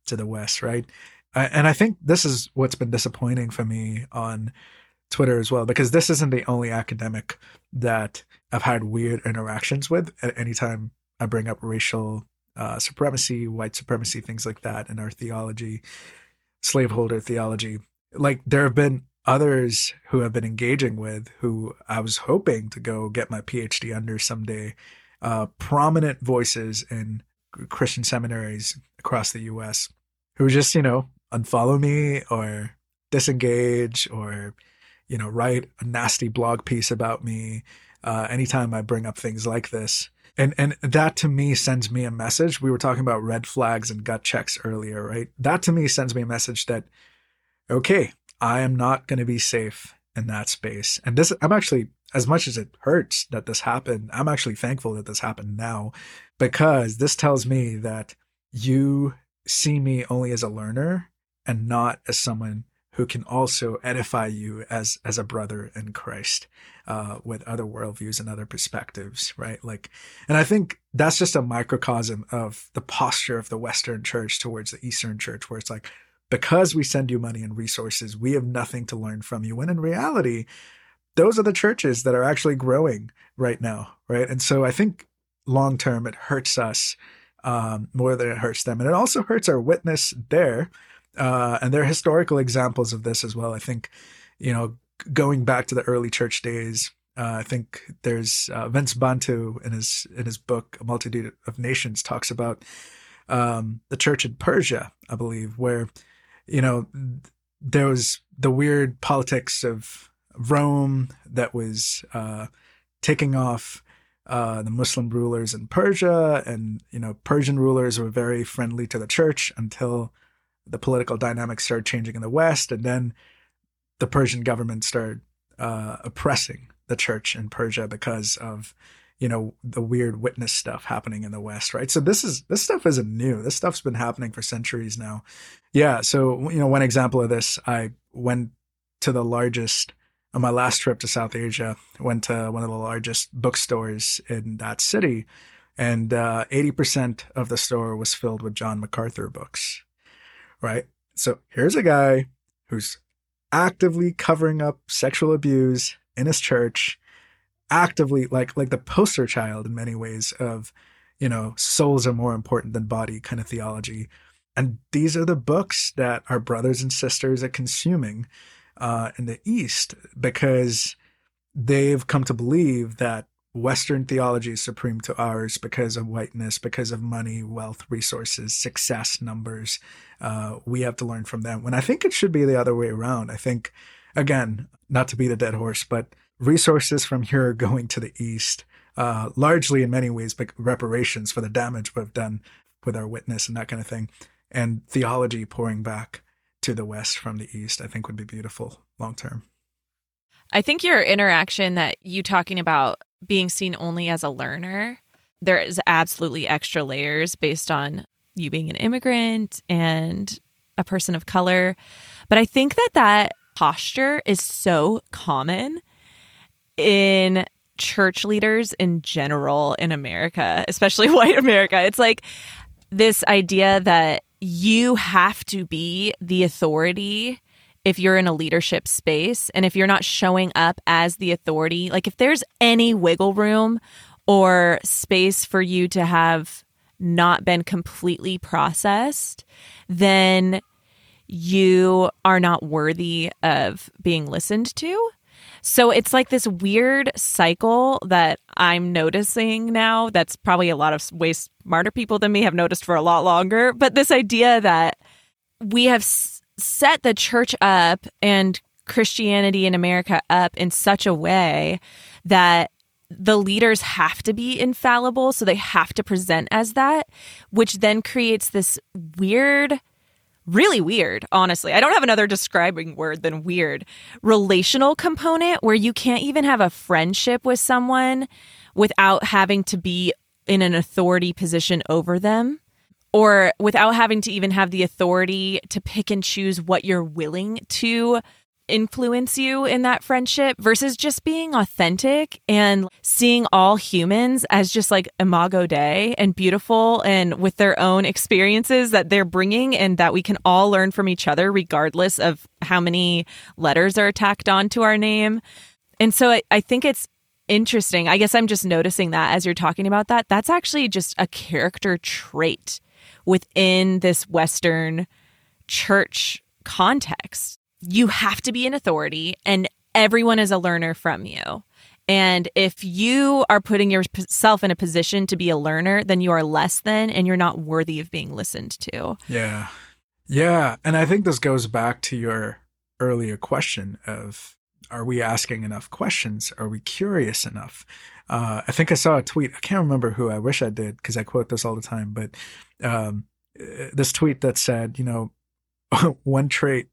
to the West, right? And I think this is what's been disappointing for me on Twitter as well, because this isn't the only academic that I've had weird interactions with at any time I bring up racial uh, supremacy, white supremacy, things like that in our theology, slaveholder theology. Like there have been others who have been engaging with who I was hoping to go get my PhD under someday, uh, prominent voices in Christian seminaries across the U S who just, you know, unfollow me or disengage or, you know, write a nasty blog piece about me uh, anytime I bring up things like this. And and that to me sends me a message. We were talking about red flags and gut checks earlier, right? That to me sends me a message that, okay, I am not going to be safe in that space. And this, I'm actually, as much as it hurts that this happened, I'm actually thankful that this happened now, because this tells me that you see me only as a learner and not as someone who can also edify you as as a brother in Christ, uh, with other worldviews and other perspectives, right? Like, and I think that's just a microcosm of the posture of the Western church towards the Eastern church, where it's like, because we send you money and resources, we have nothing to learn from you. When in reality, those are the churches that are actually growing right now, right? And so I think long term, it hurts us um, more than it hurts them. And it also hurts our witness there. Uh, and there are historical examples of this as well. I think, you know, going back to the early church days, uh, I think there's uh, Vince Bantu in his in his book, A Multitude of Nations, talks about um, the church in Persia, I believe, where, you know, there was the weird politics of Rome that was uh, taking off uh, the Muslim rulers in Persia. And, you know, Persian rulers were very friendly to the church until the political dynamics started changing in the West. And then the Persian government started uh, oppressing the church in Persia because of, you know, the weird witness stuff happening in the West, right? So this is, this stuff isn't new. This stuff's been happening for centuries now. Yeah. So, you know, one example of this, I went to the largest, on my last trip to South Asia, went to one of the largest bookstores in that city. And uh, eighty percent of the store was filled with John MacArthur books, right? So here's a guy who's actively covering up sexual abuse in his church, actively like like the poster child in many ways of, you know, souls are more important than body kind of theology. And these are the books that our brothers and sisters are consuming uh, in the East, because they've come to believe that Western theology is supreme to ours because of whiteness, because of money, wealth, resources, success, numbers. Uh, we have to learn from them. When I think it should be the other way around. I think, again, not to beat a dead horse, but resources from here going to the East, uh, largely in many ways, but reparations for the damage we've done with our witness and that kind of thing. And theology pouring back to the West from the East, I think would be beautiful long term. I think your interaction that you talking about being seen only as a learner, there is absolutely extra layers based on you being an immigrant and a person of color. But I think that that posture is so common in church leaders in general in America, especially white America. It's like this idea that you have to be the authority if you're in a leadership space, and if you're not showing up as the authority, like if there's any wiggle room or space for you to have not been completely processed, then you are not worthy of being listened to. So it's like this weird cycle that I'm noticing now that's probably a lot of way smarter people than me have noticed for a lot longer. But this idea that we have set the church up and Christianity in America up in such a way that the leaders have to be infallible, so they have to present as that, which then creates this weird, really weird, honestly, I don't have another describing word than weird, relational component where you can't even have a friendship with someone without having to be in an authority position over them, or without having to even have the authority to pick and choose what you're willing to influence you in that friendship versus just being authentic and seeing all humans as just like imago Dei and beautiful and with their own experiences that they're bringing and that we can all learn from each other regardless of how many letters are tacked onto our name. And so I, I think it's interesting. I guess I'm just noticing that as you're talking about that, that's actually just a character trait within this Western church context. You have to be an authority and everyone is a learner from you. And if you are putting yourself in a position to be a learner, then you are less than and you're not worthy of being listened to. Yeah. Yeah. And I think this goes back to your earlier question of, are we asking enough questions? Are we curious enough? Uh, I think I saw a tweet. I can't remember who. I wish I did because I quote this all the time. But um, this tweet that said, you know, one trait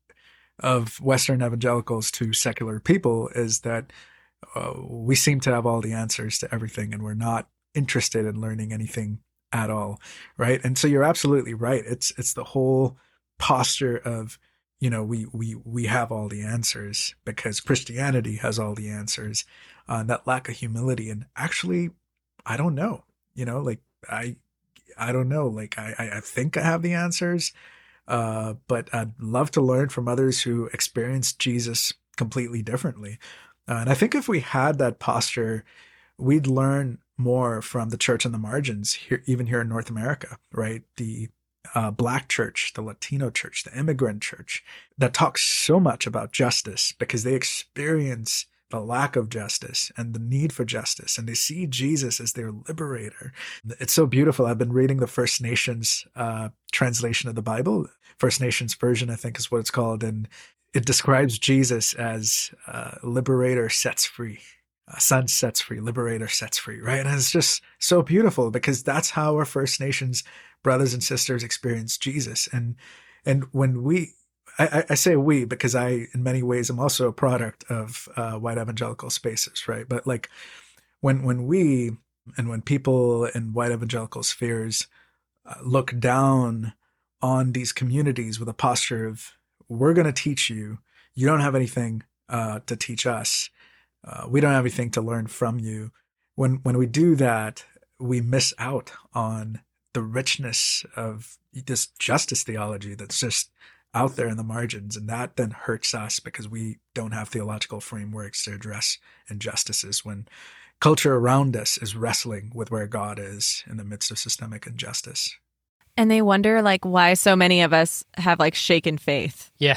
of Western evangelicals to secular people is that uh, we seem to have all the answers to everything and we're not interested in learning anything at all, right? And so you're absolutely right. It's it's the whole posture of, you know, we we we have all the answers because Christianity has all the answers. Uh, that lack of humility and actually, I don't know, you know, like I I don't know, like I I think I have the answers. Uh, but I'd love to learn from others who experienced Jesus completely differently. Uh, and I think if we had that posture, we'd learn more from the church on the margins here, even here in North America, right? The uh, Black church, the Latino church, the immigrant church that talks so much about justice because they experience the lack of justice and the need for justice. And they see Jesus as their liberator. It's so beautiful. I've been reading the First Nations uh, translation of the Bible. First Nations version, I think is what it's called. And it describes Jesus as uh, liberator sets free. Uh, son sets free, liberator sets free, right? And it's just so beautiful because that's how our First Nations brothers and sisters experience Jesus. And and when we I, I say we because I, in many ways, am also a product of uh, white evangelical spaces, right? But like when when we and when people in white evangelical spheres uh, look down on these communities with a posture of, we're going to teach you, you don't have anything uh, to teach us, uh, we don't have anything to learn from you. When when we do that, we miss out on the richness of this justice theology that's just out there in the margins. And that then hurts us because we don't have theological frameworks to address injustices when culture around us is wrestling with where God is in the midst of systemic injustice. And they wonder like why so many of us have like shaken faith. Yeah.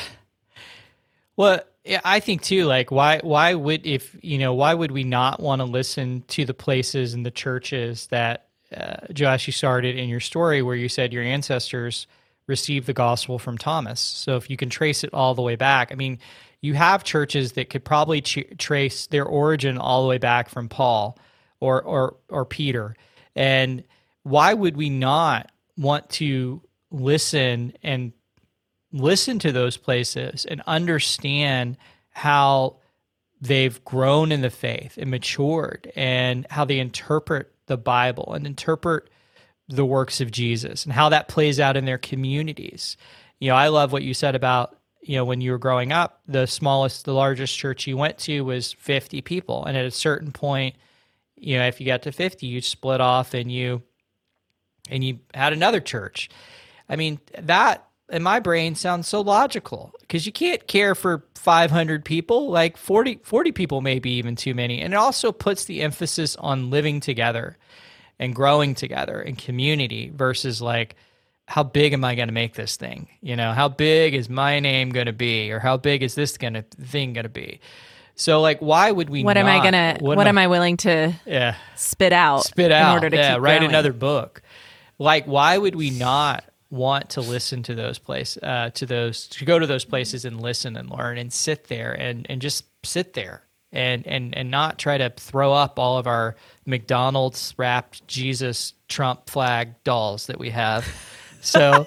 Well, yeah, I think too, like why why would if you know, why would we not want to listen to the places and the churches that uh, Josh, you started in your story where you said your ancestors received the gospel from Thomas. So if you can trace it all the way back, I mean, you have churches that could probably ch- trace their origin all the way back from Paul or or or Peter. And why would we not want to listen and listen to those places and understand how they've grown in the faith and matured and how they interpret the Bible and interpret the works of Jesus and how that plays out in their communities. You know, I love what you said about, you know, when you were growing up, the smallest, the largest church you went to was fifty people. And at a certain point, you know, if you got to fifty, you split off and you, and you had another church. I mean, that in my brain sounds so logical because you can't care for five hundred people, like forty, forty people may be even too many. And it also puts the emphasis on living together and growing together in community versus like, how big am I going to make this thing? You know, how big is my name going to be, or how big is this gonna thing going to be? So like, why would we? What not, am I gonna? What, what am I, I willing to? Yeah, spit out. Spit out. In order to yeah, keep write growing. another book. Like, why would we not want to listen to those places, uh, to those, to go to those places and listen and learn and sit there and and just sit there. And, and and not try to throw up all of our McDonald's wrapped Jesus Trump flag dolls that we have. So,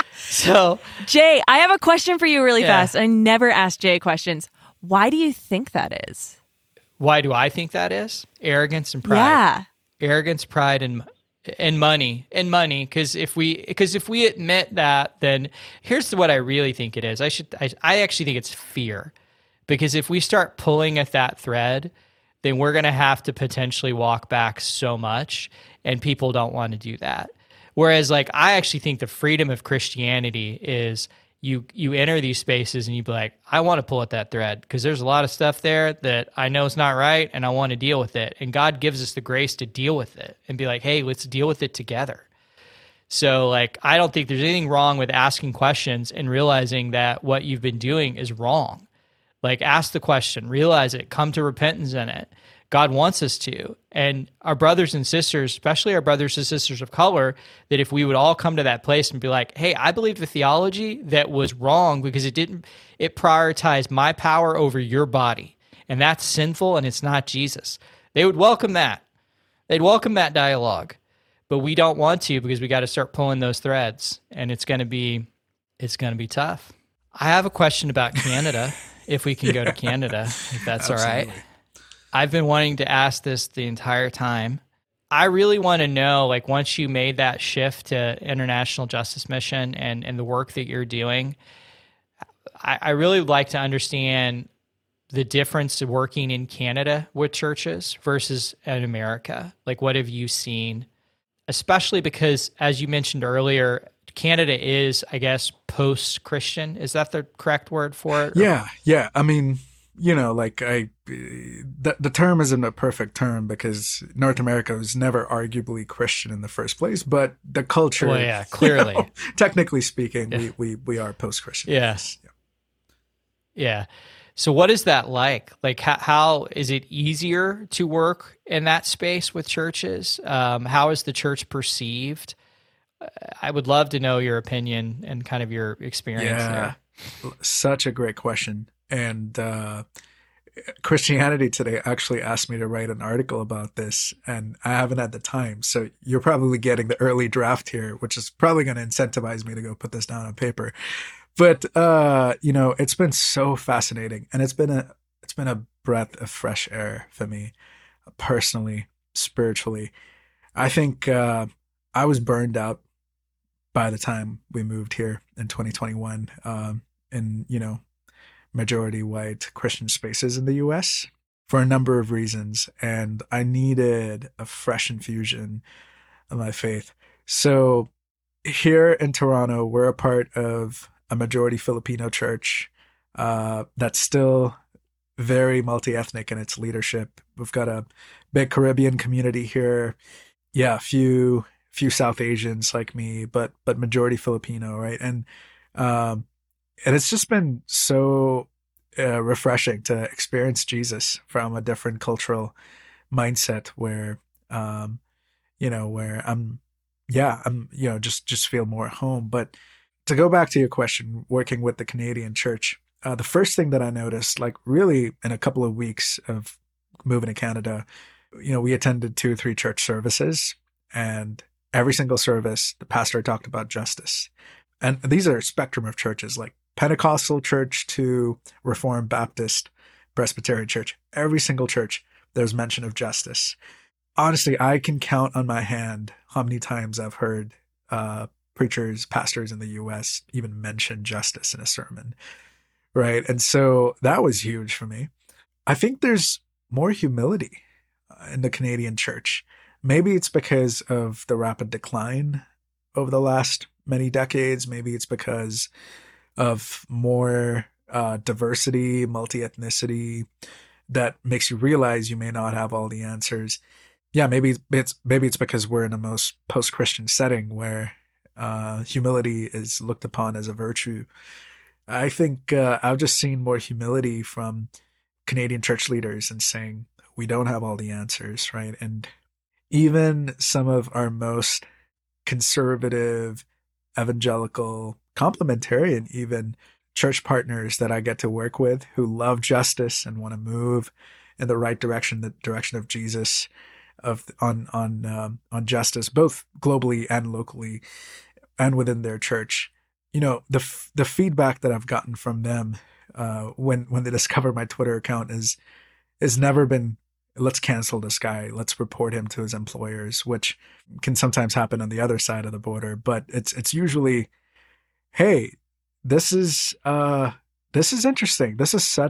so Jay, I have a question for you really yeah. fast. I never ask Jay questions. Why do you think that is? Why do I think that is? Arrogance and pride. Yeah. Arrogance, pride, and and money. And money. Because if we because if we admit that, then here's what I really think it is. I should I, I actually think it's fear. Because if we start pulling at that thread, then we're going to have to potentially walk back so much, and people don't want to do that. Whereas, like, I actually think the freedom of Christianity is you you enter these spaces and you be like, I want to pull at that thread because there's a lot of stuff there that I know is not right, and I want to deal with it. And God gives us the grace to deal with it and be like, hey, let's deal with it together. So, like, I don't think there's anything wrong with asking questions and realizing that what you've been doing is wrong. Like, ask the question, realize it, come to repentance in it. God wants us to. And our brothers and sisters, especially our brothers and sisters of color, that if we would all come to that place and be like, hey, I believe the theology that was wrong because it didn't, it prioritized my power over your body. And that's sinful and it's not Jesus. They would welcome that. They'd welcome that dialogue. But we don't want to because we got to start pulling those threads. And it's going to be, it's going to be tough. I have a question about Canada. If we can yeah. go to Canada, if that's Absolutely. All right. I've been wanting to ask this the entire time. I really want to know, like, once you made that shift to International Justice Mission and, and the work that you're doing, I, I really would like to understand the difference of working in Canada with churches versus in America. Like, what have you seen? Especially because, as you mentioned earlier, Canada is, I guess, post-Christian. Is that the correct word for it? Yeah, yeah. I mean, you know, like I, the, the term isn't a perfect term because North America was never arguably Christian in the first place, but the culture, well, yeah, clearly, you know, technically speaking, yeah. we, we, we are post-Christian. Yes. Yeah. yeah. So what is that like? Like, how, how is it easier to work in that space with churches? Um, how is the church perceived? I would love to know your opinion and kind of your experience yeah, there. Such a great question. And uh, Christianity Today actually asked me to write an article about this, and I haven't had the time. So you're probably getting the early draft here, which is probably going to incentivize me to go put this down on paper. But uh, you know, it's been so fascinating, and it's been a it's been a breath of fresh air for me, personally, spiritually. I think uh, I was burned out by the time we moved here in twenty twenty-one, um, in, you know, majority white Christian spaces in the U S for a number of reasons. And I needed a fresh infusion of my faith. So here in Toronto, we're a part of a majority Filipino church uh, that's still very multi-ethnic in its leadership. We've got a big Caribbean community here. Yeah, a few... few South Asians like me, but but majority Filipino, right? And um, and it's just been so uh, refreshing to experience Jesus from a different cultural mindset, where um, you know, where I'm, yeah, I'm, you know, just just feel more at home. But to go back to your question, working with the Canadian church, uh, the first thing that I noticed, like really in a couple of weeks of moving to Canada, you know, we attended two or three church services, and every single service, the pastor talked about justice. And these are a spectrum of churches, like Pentecostal church to Reformed Baptist Presbyterian church. Every single church, there's mention of justice. Honestly, I can count on my hand how many times I've heard uh, preachers, pastors in the U S even mention justice in a sermon, right? And so that was huge for me. I think there's more humility in the Canadian church. Maybe it's because of the rapid decline over the last many decades. Maybe it's because of more uh, diversity, multi-ethnicity that makes you realize you may not have all the answers. Yeah, maybe it's maybe it's because we're in a most post-Christian setting where uh, humility is looked upon as a virtue. I think uh, I've just seen more humility from Canadian church leaders and saying we don't have all the answers, right? And even some of our most conservative, evangelical, complementarian even church partners that I get to work with who love justice and want to move in the right direction, the direction of Jesus, of on on um, on justice, both globally and locally, and within their church. You know, the the feedback that I've gotten from them uh, when when they discover my Twitter account is has never been, let's cancel this guy, let's report him to his employers, which can sometimes happen on the other side of the border. But it's it's usually, hey, this is uh this is interesting. This is such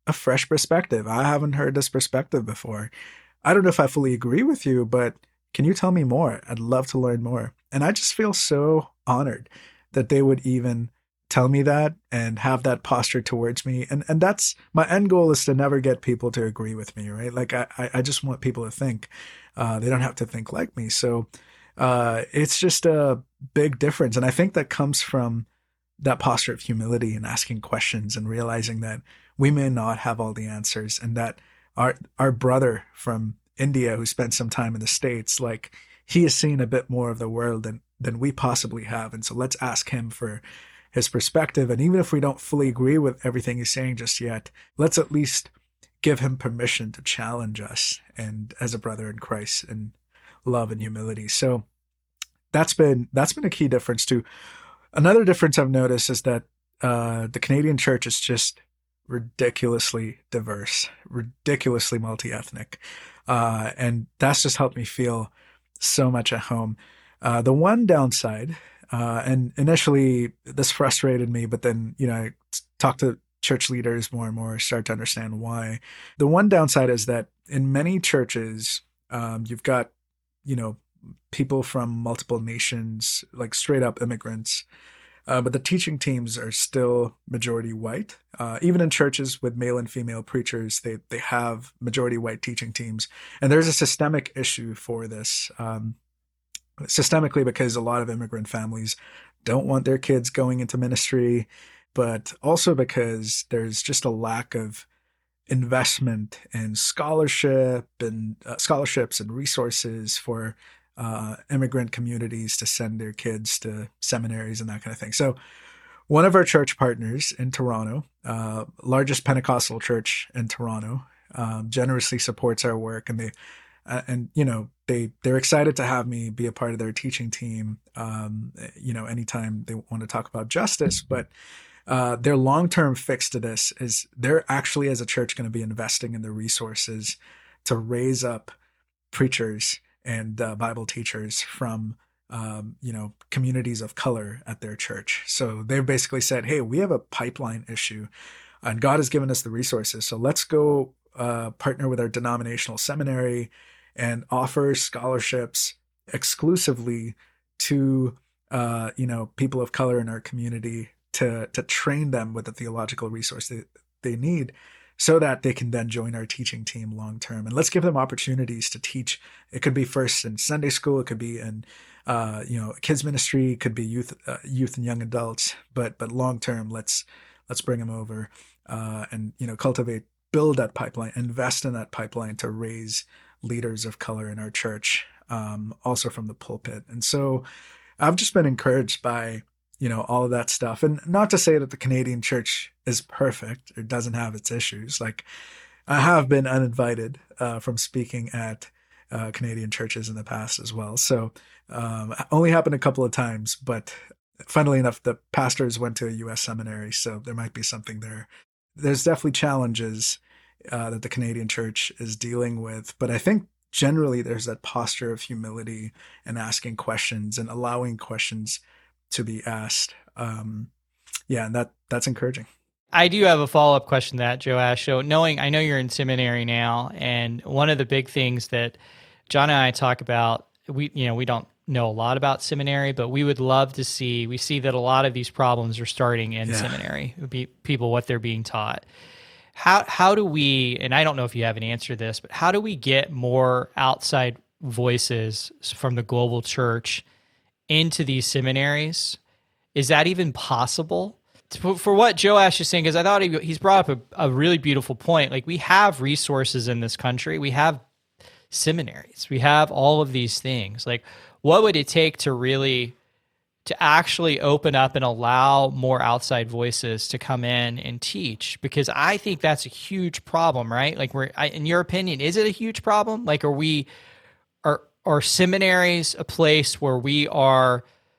a fresh perspective. I haven't heard this perspective before. I don't know if I fully agree with you, but can you tell me more? I'd love to learn more. And I just feel so honored that they would even tell me that and have that posture towards me. And and that's my end goal, is to never get people to agree with me, right? Like I, I just want people to think. Uh, they don't have to think like me. So uh, it's just a big difference. And I think that comes from that posture of humility and asking questions and realizing that we may not have all the answers, and that our our brother from India who spent some time in the States, like he has seen a bit more of the world than than we possibly have. And so let's ask him for his perspective. And even if we don't fully agree with everything he's saying just yet, let's at least give him permission to challenge us, and as a brother in Christ, in love and humility. So that's been that's been a key difference too. Another difference I've noticed is that uh, the Canadian church is just ridiculously diverse, ridiculously multi-ethnic. Uh, and that's just helped me feel so much at home. Uh, the one downside, uh, and initially this frustrated me, but then, you know, I talked to church leaders more and more, start to understand why. The one downside is that in many churches, um, you've got, you know, people from multiple nations, like straight up immigrants. Uh, but the teaching teams are still majority white. Uh, even in churches with male and female preachers, they they have majority white teaching teams. And there's a systemic issue for this. Um, systemically, because a lot of immigrant families don't want their kids going into ministry, but also because there's just a lack of investment in scholarship and uh, scholarships and resources for uh, immigrant communities to send their kids to seminaries and that kind of thing. So one of our church partners in Toronto, uh, largest Pentecostal church in Toronto, um, generously supports our work, and they, uh, and you know, they they're excited to have me be a part of their teaching team. Um, you know, anytime they want to talk about justice, but uh, their long-term fix to this is they're actually, as a church, going to be investing in the resources to raise up preachers and uh, Bible teachers from, um, you know, communities of color at their church. So they've basically said, hey, we have a pipeline issue and God has given us the resources. So let's go uh, partner with our denominational seminary and offer scholarships exclusively to, uh, you know, people of color in our community to, to train them with the theological resource that they need, so that they can then join our teaching team long term. And let's give them opportunities to teach. It could be first in Sunday school, it could be in uh, you know, kids ministry, it could be youth, uh, youth and young adults. But but long term, let's let's bring them over uh, and you know cultivate, build that pipeline, invest in that pipeline to raise leaders of color in our church, um, also from the pulpit. And so I've just been encouraged by you know, all of that stuff. And not to say that the Canadian church is perfect or doesn't have its issues. Like, I have been uninvited uh, from speaking at uh, Canadian churches in the past as well. So um, only happened a couple of times, but funnily enough, the pastors went to a U S seminary, so there might be something there. There's definitely challenges uh, that the Canadian church is dealing with, but I think generally there's that posture of humility and asking questions and allowing questions to be asked. Um, yeah, and that that's encouraging. I do have a follow-up question to that, Joash. So knowing, I know you're in seminary now, and one of the big things that John and I talk about, we you know, we don't know a lot about seminary, but we would love to see, we see that a lot of these problems are starting in yeah. seminary, it would be people, what they're being taught. How how do we, and I don't know if you have an answer to this, but how do we get more outside voices from the global church into these seminaries? Is that even possible? For what Joash is saying, because I thought he, he's brought up a, a really beautiful point. Like, we have resources in this country. We have seminaries. We have all of these things. Like, what would it take to really, to actually open up and allow more outside voices to come in and teach? Because I think that's a huge problem, right? Like, we're, I, in your opinion, is it a huge problem? Like, are we, are, Are seminaries a place where we are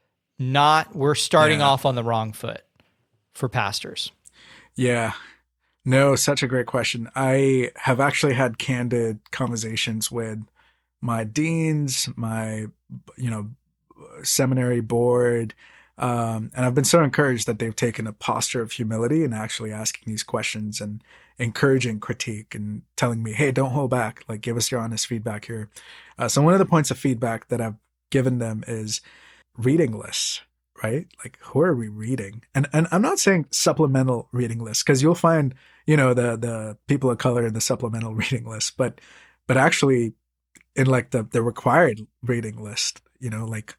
not, we're starting yeah. off on the wrong foot for pastors? Yeah. No, such a great question. I have actually had candid conversations with my deans, my, you know, seminary board, Um, and I've been so encouraged that they've taken a posture of humility and actually asking these questions and encouraging critique and telling me, hey, don't hold back. Like, give us your honest feedback here. Uh, so one of the points of feedback that I've given them is reading lists, right? Like, who are we reading? And and I'm not saying supplemental reading lists, because you'll find, you know, the the people of color in the supplemental reading list, but but actually in like the the required reading list, you know, like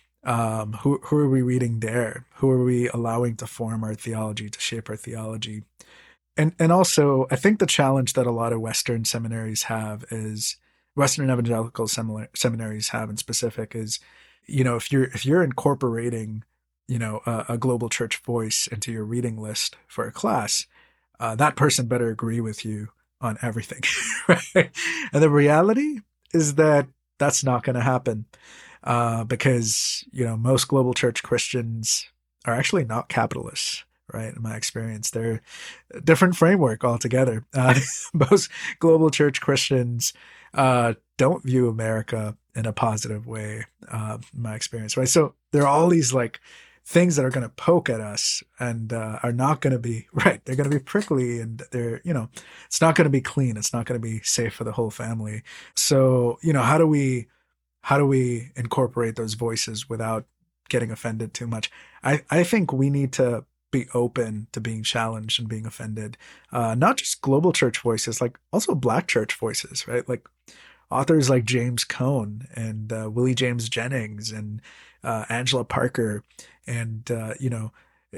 um, who who are we reading there? Who are we allowing to form our theology, to shape our theology? And and also, I think the challenge that a lot of Western seminaries have is Western evangelical seminar, seminaries have in specific is, you know, if you're if you're incorporating, you know, a, a global church voice into your reading list for a class, uh, that person better agree with you on everything, right? And the reality is that that's not going to happen, uh, because, you know, most global church Christians are actually not capitalists, right? In my experience, they're a different framework altogether. Uh, most global church Christians uh, don't view America in a positive way, uh, in my experience, right? So there are all these like things that are going to poke at us and uh, are not going to be right. They're going to be prickly, and they're, you know, it's not going to be clean. It's not going to be safe for the whole family. So, you know, how do we, how do we incorporate those voices without getting offended too much? I, I think we need to be open to being challenged and being offended. Uh, not just global church voices, like also Black church voices, right? Like authors like James Cone and uh, Willie James Jennings and uh, Angela Parker, and uh, you know,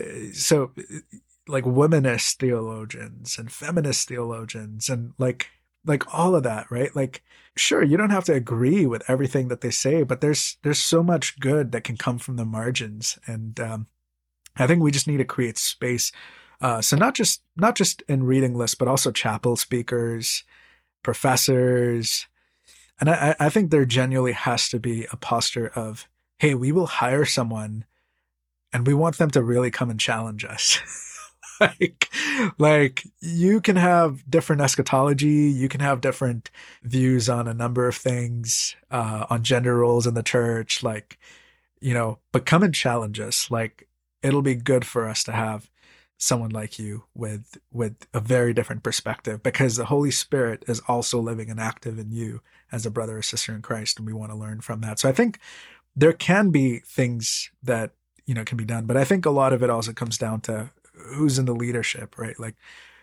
so like womanist theologians and feminist theologians and like like all of that, right? Like, sure, you don't have to agree with everything that they say, but there's there's so much good that can come from the margins, and um, I think we just need to create space. Uh, so not just not just in reading lists, but also chapel speakers, professors. And I, I think there genuinely has to be a posture of, hey, we will hire someone and we want them to really come and challenge us. like, like you can have different eschatology. You can have different views on a number of things, uh, on gender roles in the church, like, you know, but come and challenge us. Like, it'll be good for us to have someone like you with with a very different perspective, because the Holy Spirit is also living and active in you as a brother or sister in Christ, and we want to learn from that. So I think there can be things that, you know, can be done, but I think a lot of it also comes down to who's in the leadership, right? Like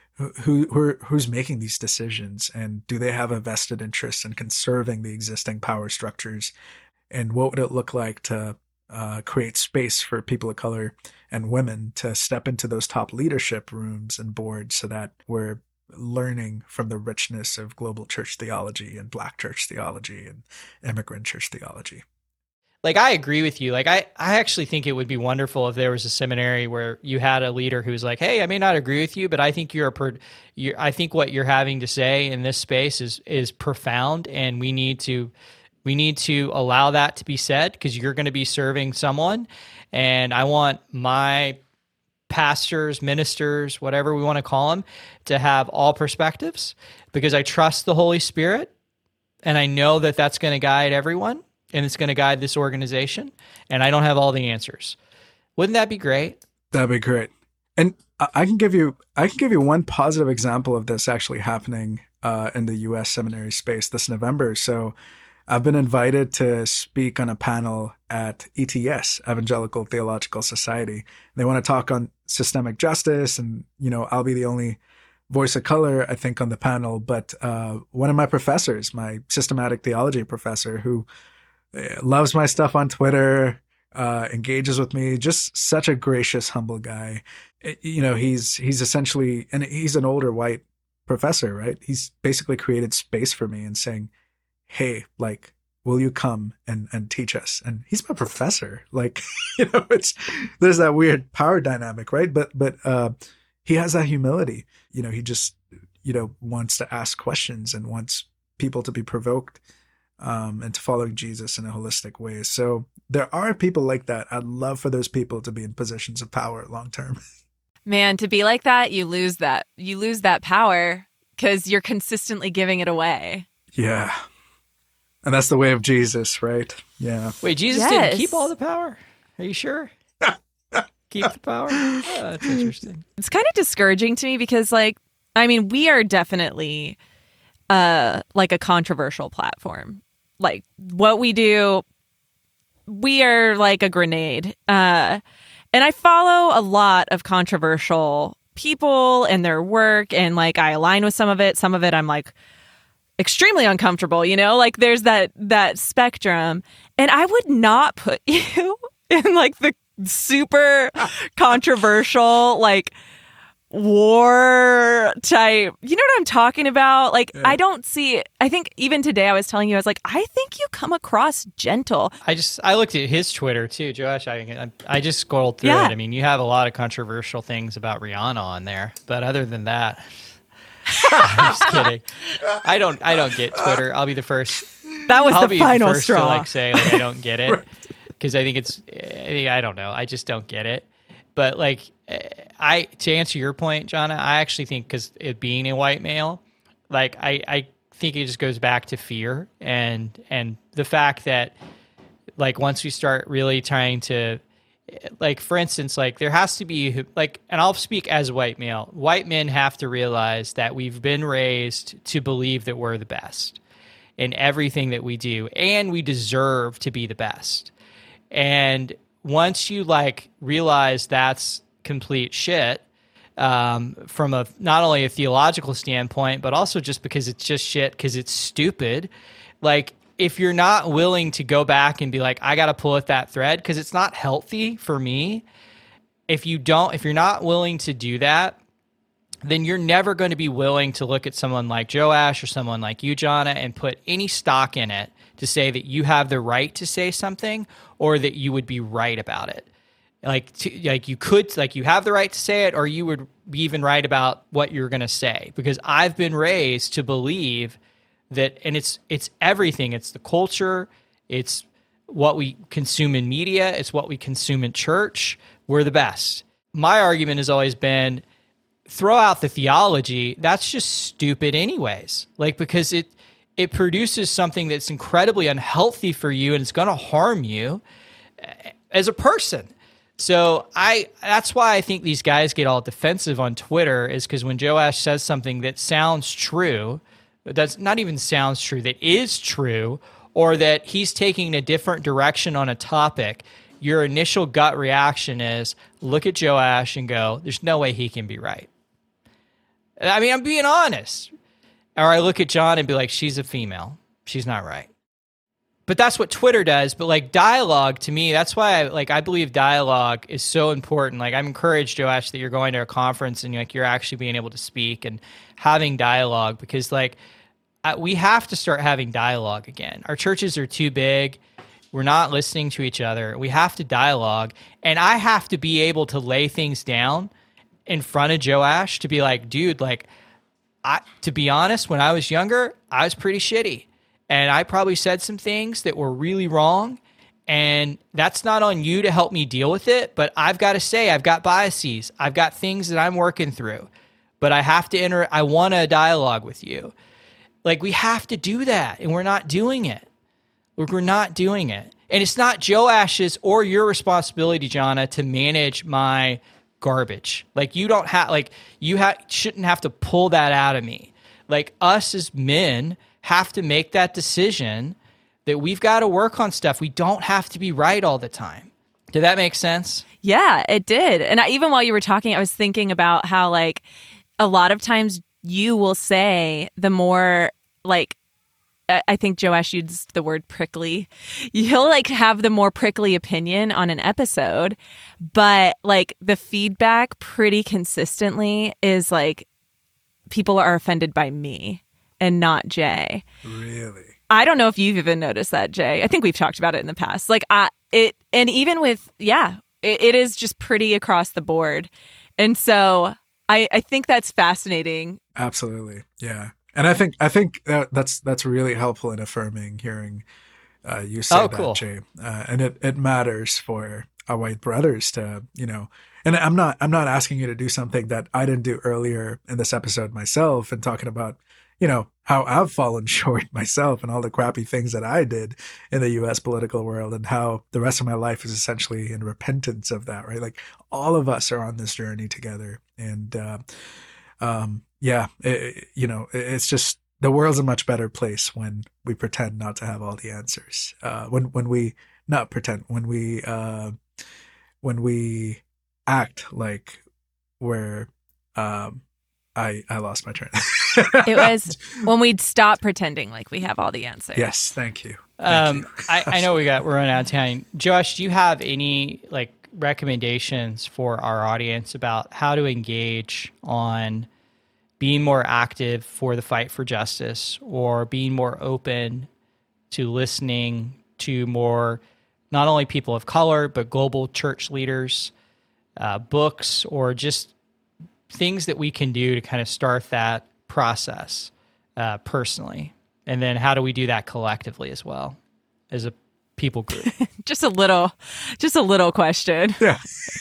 who who who's making these decisions, and do they have a vested interest in conserving the existing power structures, and what would it look like to Uh, create space for people of color and women to step into those top leadership rooms and boards, so that we're learning from the richness of global church theology and Black church theology and immigrant church theology. Like, I agree with you. Like, I, I actually think it would be wonderful if there was a seminary where you had a leader who's like, hey, I may not agree with you, but I think you're a, per, you're, I think what you're having to say in this space is, is profound, and we need to, We need to allow that to be said, because you're going to be serving someone. And I want my pastors, ministers, whatever we want to call them, to have all perspectives, because I trust the Holy Spirit. And I know that that's going to guide everyone, and it's going to guide this organization. And I don't have all the answers. Wouldn't that be great? That'd be great. And I can give you, I can give you one positive example of this actually happening uh, in the U S seminary space this November. So I've been invited to speak on a panel at E T S, Evangelical Theological Society. They want to talk on systemic justice, and, you know, I'll be the only voice of color, I think, on the panel. But uh, one of my professors, my systematic theology professor, who loves my stuff on Twitter, uh, engages with me, just such a gracious, humble guy. You know, he's he's essentially, and he's an older white professor, right? He's basically created space for me and saying, hey, like, will you come and, and teach us? And he's my professor. Like, you know, it's, there's that weird power dynamic, right? But, but, uh, he has that humility. You know, he just, you know, wants to ask questions and wants people to be provoked, um, into following Jesus in a holistic way. So there are people like that. I'd love for those people to be in positions of power long term. Man, to be like that, you lose that. You lose that power because you're consistently giving it away. Yeah. And that's the way of Jesus, right? Yeah. Wait, Jesus Yes. didn't keep all the power? Are you sure? Keep the power. Oh, that's interesting. It's kind of discouraging to me because, like, I mean, we are definitely uh, like a controversial platform. Like, what we do, we are like a grenade. Uh, and I follow a lot of controversial people and their work, and, like, I align with some of it. Some of it I'm, like, extremely uncomfortable, you know? Like, there's that that spectrum. And I would not put you in, like, the super controversial, like, war type, you know what I'm talking about? Like, yeah. I don't see, I think even today I was telling you, I was like, I think you come across gentle. I just, I looked at his Twitter too, Joash. I, I just scrolled through yeah. it. I mean, you have a lot of controversial things about Rihanna on there, but other than that, I'm just kidding. I don't, I don't get Twitter. I'll be the first. That was I'll the be final the first straw. To, like, say, like, I don't get it. Right. Because I think it's, I don't know. I just don't get it. But, like, I to answer your point, Jonna, I actually think because it being a white male, like, I, I think it just goes back to fear and and the fact that, like, once we start really trying to, like, for instance, like, there has to be, like, and I'll speak as a white male, white men have to realize that we've been raised to believe that we're the best in everything that we do, and we deserve to be the best. And once you, like, realize that's complete shit, um, from a not only a theological standpoint, but also just because it's just shit because it's stupid. Like, if you're not willing to go back and be like, I got to pull at that thread because it's not healthy for me. If you don't, if you're not willing to do that, then you're never going to be willing to look at someone like Joash or someone like you, Jonna, and put any stock in it to say that you have the right to say something or that you would be right about it. Like, to, like you could, like you have the right to say it, or you would be even right about what you're going to say. Because I've been raised to believe that, and it's it's everything. It's the culture. It's what we consume in media. It's what we consume in church. We're the best. My argument has always been, throw out the theology. That's just stupid anyways. Like, because it it produces something that's incredibly unhealthy for you, and it's going to harm you as a person. So I that's why I think these guys get all defensive on Twitter, is because when Joash says something that sounds true, that's not even sounds true, that is true, or that he's taking a different direction on a topic, your initial gut reaction is look at Joash and go, there's no way he can be right. I mean, I'm being honest. Or I look at John and be like, she's a female. She's not right. But that's what Twitter does. But, like, dialogue, to me, that's why I, like, I believe dialogue is so important. Like, I'm encouraged, Joash, that you're going to a conference and, like, you're actually being able to speak and having dialogue, because, like, I, we have to start having dialogue again. Our churches are too big. We're not listening to each other. We have to dialogue. And I have to be able to lay things down in front of Joash to be like, dude, like, I, to be honest, when I was younger, I was pretty shitty. And I probably said some things that were really wrong. And that's not on you to help me deal with it. But I've got to say, I've got biases. I've got things that I'm working through. But I have to enter, I want a dialogue with you. Like, we have to do that. And we're not doing it. We're not doing it. And it's not Joash's or your responsibility, Jonna, to manage my garbage. Like, you don't have, like, you ha- shouldn't have to pull that out of me. Like, us as men have to make that decision that we've got to work on stuff. We don't have to be right all the time. Did that make sense? Yeah, it did. And I, even while you were talking, I was thinking about how, like, a lot of times you will say the more, like, I think Joash used the word prickly. You'll, like, have the more prickly opinion on an episode, but, like, the feedback pretty consistently is, like, people are offended by me and not Jay. Really? I don't know if you've even noticed that, Jay. I think we've talked about it in the past. Like, I, it, and even with, yeah, it, it is just pretty across the board. And so I, I think that's fascinating. Absolutely. Yeah. And I think I think that that's that's really helpful and affirming hearing uh, you say oh, that, cool. Jay. Uh, and it, it matters for our white brothers to, you know, and I'm not I'm not asking you to do something that I didn't do earlier in this episode myself and talking about, you know, how I've fallen short myself and all the crappy things that I did in the U S political world, and how the rest of my life is essentially in repentance of that, right? Like all of us are on this journey together. And, uh, um, yeah, it, you know, it's just, the world's a much better place when we pretend not to have all the answers. Uh, when, when we, not pretend, when we, uh, when we act like we're, um, I, I lost my train. It was when we'd stop pretending like we have all the answers. Yes, thank you. Thank um, you. I, I know we got we're running out of time. Josh, do you have any like recommendations for our audience about how to engage on being more active for the fight for justice, or being more open to listening to more, not only people of color, but global church leaders, uh, books, or just things that we can do to kind of start that process uh, personally? And then how do we do that collectively as well as a people group? just a little, just a little question. Yeah.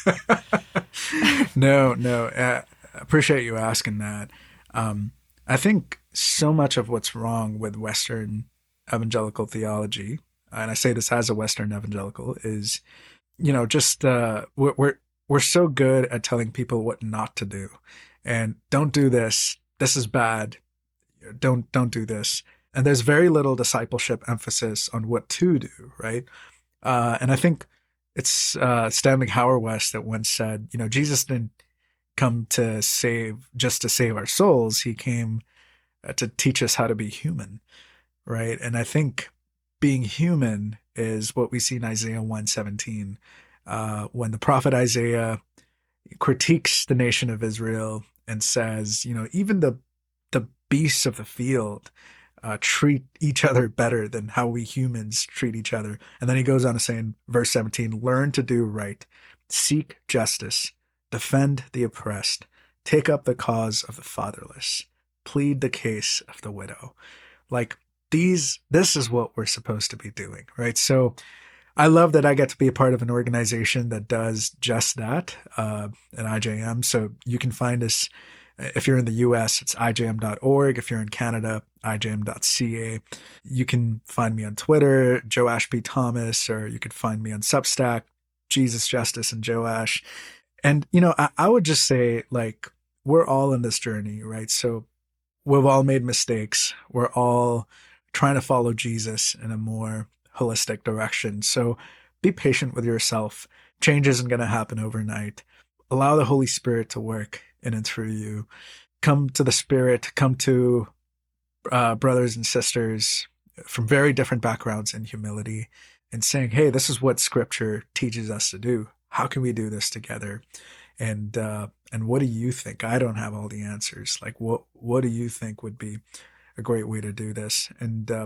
no, no. Uh, appreciate you asking that. Um, I think so much of what's wrong with Western evangelical theology, and I say this as a Western evangelical, is, you know, just uh, we're, we're we're so good at telling people what not to do, and don't do this. This is bad. Don't don't do this. And there's very little discipleship emphasis on what to do, right? Uh, and I think it's uh, Stanley Hauerwas that once said, you know, Jesus didn't come to save just to save our souls. He came uh, to teach us how to be human, right? And I think being human is what we see in Isaiah one seventeen, uh, when the prophet Isaiah critiques the nation of Israel and says, you know, even the the beasts of the field uh, treat each other better than how we humans treat each other. And then he goes on to say in verse seventeen, learn to do right, seek justice, defend the oppressed, take up the cause of the fatherless, plead the case of the widow. Like these, this is what we're supposed to be doing, right? So I love that I get to be a part of an organization that does just that, uh, at I J M. So you can find us, if you're in the U S, it's I J M dot org. If you're in Canada, I J M dot C A. You can find me on Twitter, Joe Ashby Thomas, or you could find me on Substack, Jesus, Justice, and Joash. And, you know, I, I would just say, like, we're all in this journey, right? So we've all made mistakes. We're all trying to follow Jesus in a more holistic direction. So be patient with yourself. Change isn't going to happen overnight. Allow the Holy Spirit to work in and through you. Come to the Spirit, come to uh, brothers and sisters from very different backgrounds in humility and saying, hey, this is what Scripture teaches us to do. How can we do this together? And uh, and what do you think? I don't have all the answers. Like, what what do you think would be a great way to do this? And uh,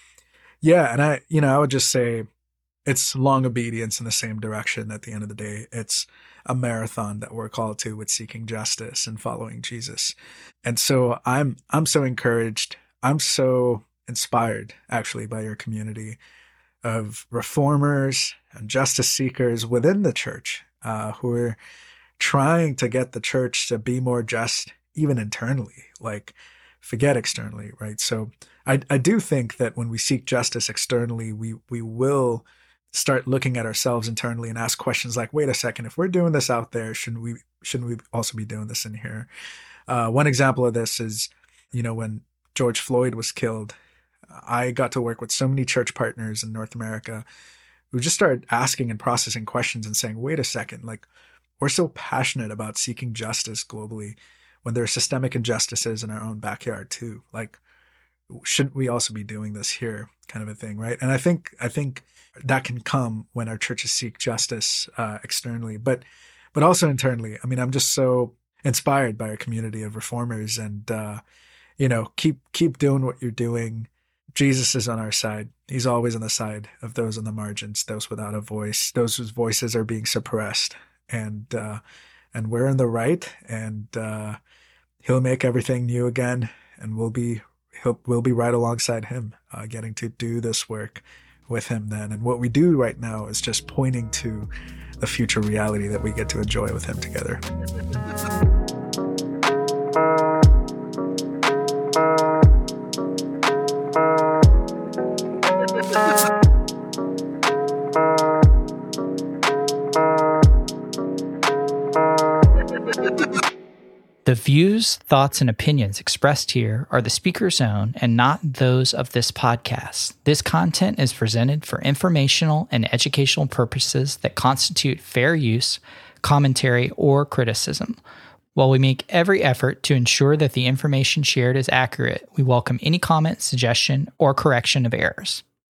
yeah, and I, you know, I would just say it's long obedience in the same direction. At the end of the day, it's a marathon that we're called to with seeking justice and following Jesus. And so I'm I'm so encouraged. I'm so inspired, actually, by your community of reformers and justice seekers within the church uh, who are trying to get the church to be more just, even internally, like forget externally, right? So I, I do think that when we seek justice externally, we we will start looking at ourselves internally and ask questions like, wait a second, if we're doing this out there, shouldn't we shouldn't we also be doing this in here? Uh, one example of this is, you know, when George Floyd was killed, I got to work with so many church partners in North America who just started asking and processing questions and saying, wait a second, like we're so passionate about seeking justice globally when there are systemic injustices in our own backyard too. Like, shouldn't we also be doing this here, kind of a thing, right? And I think I think that can come when our churches seek justice uh, externally, but but also internally. I mean, I'm just so inspired by our community of reformers, and uh, you know, keep keep doing what you're doing. Jesus is on our side. He's always on the side of those on the margins, those without a voice, those whose voices are being suppressed, and uh, and we're in the right, and uh, He'll make everything new again, and we'll be. He'll, we'll be right alongside him, uh, getting to do this work with him then. And what we do right now is just pointing to the future reality that we get to enjoy with him together. The views, thoughts, and opinions expressed here are the speaker's own and not those of this podcast. This content is presented for informational and educational purposes that constitute fair use, commentary, or criticism. While we make every effort to ensure that the information shared is accurate, we welcome any comment, suggestion, or correction of errors.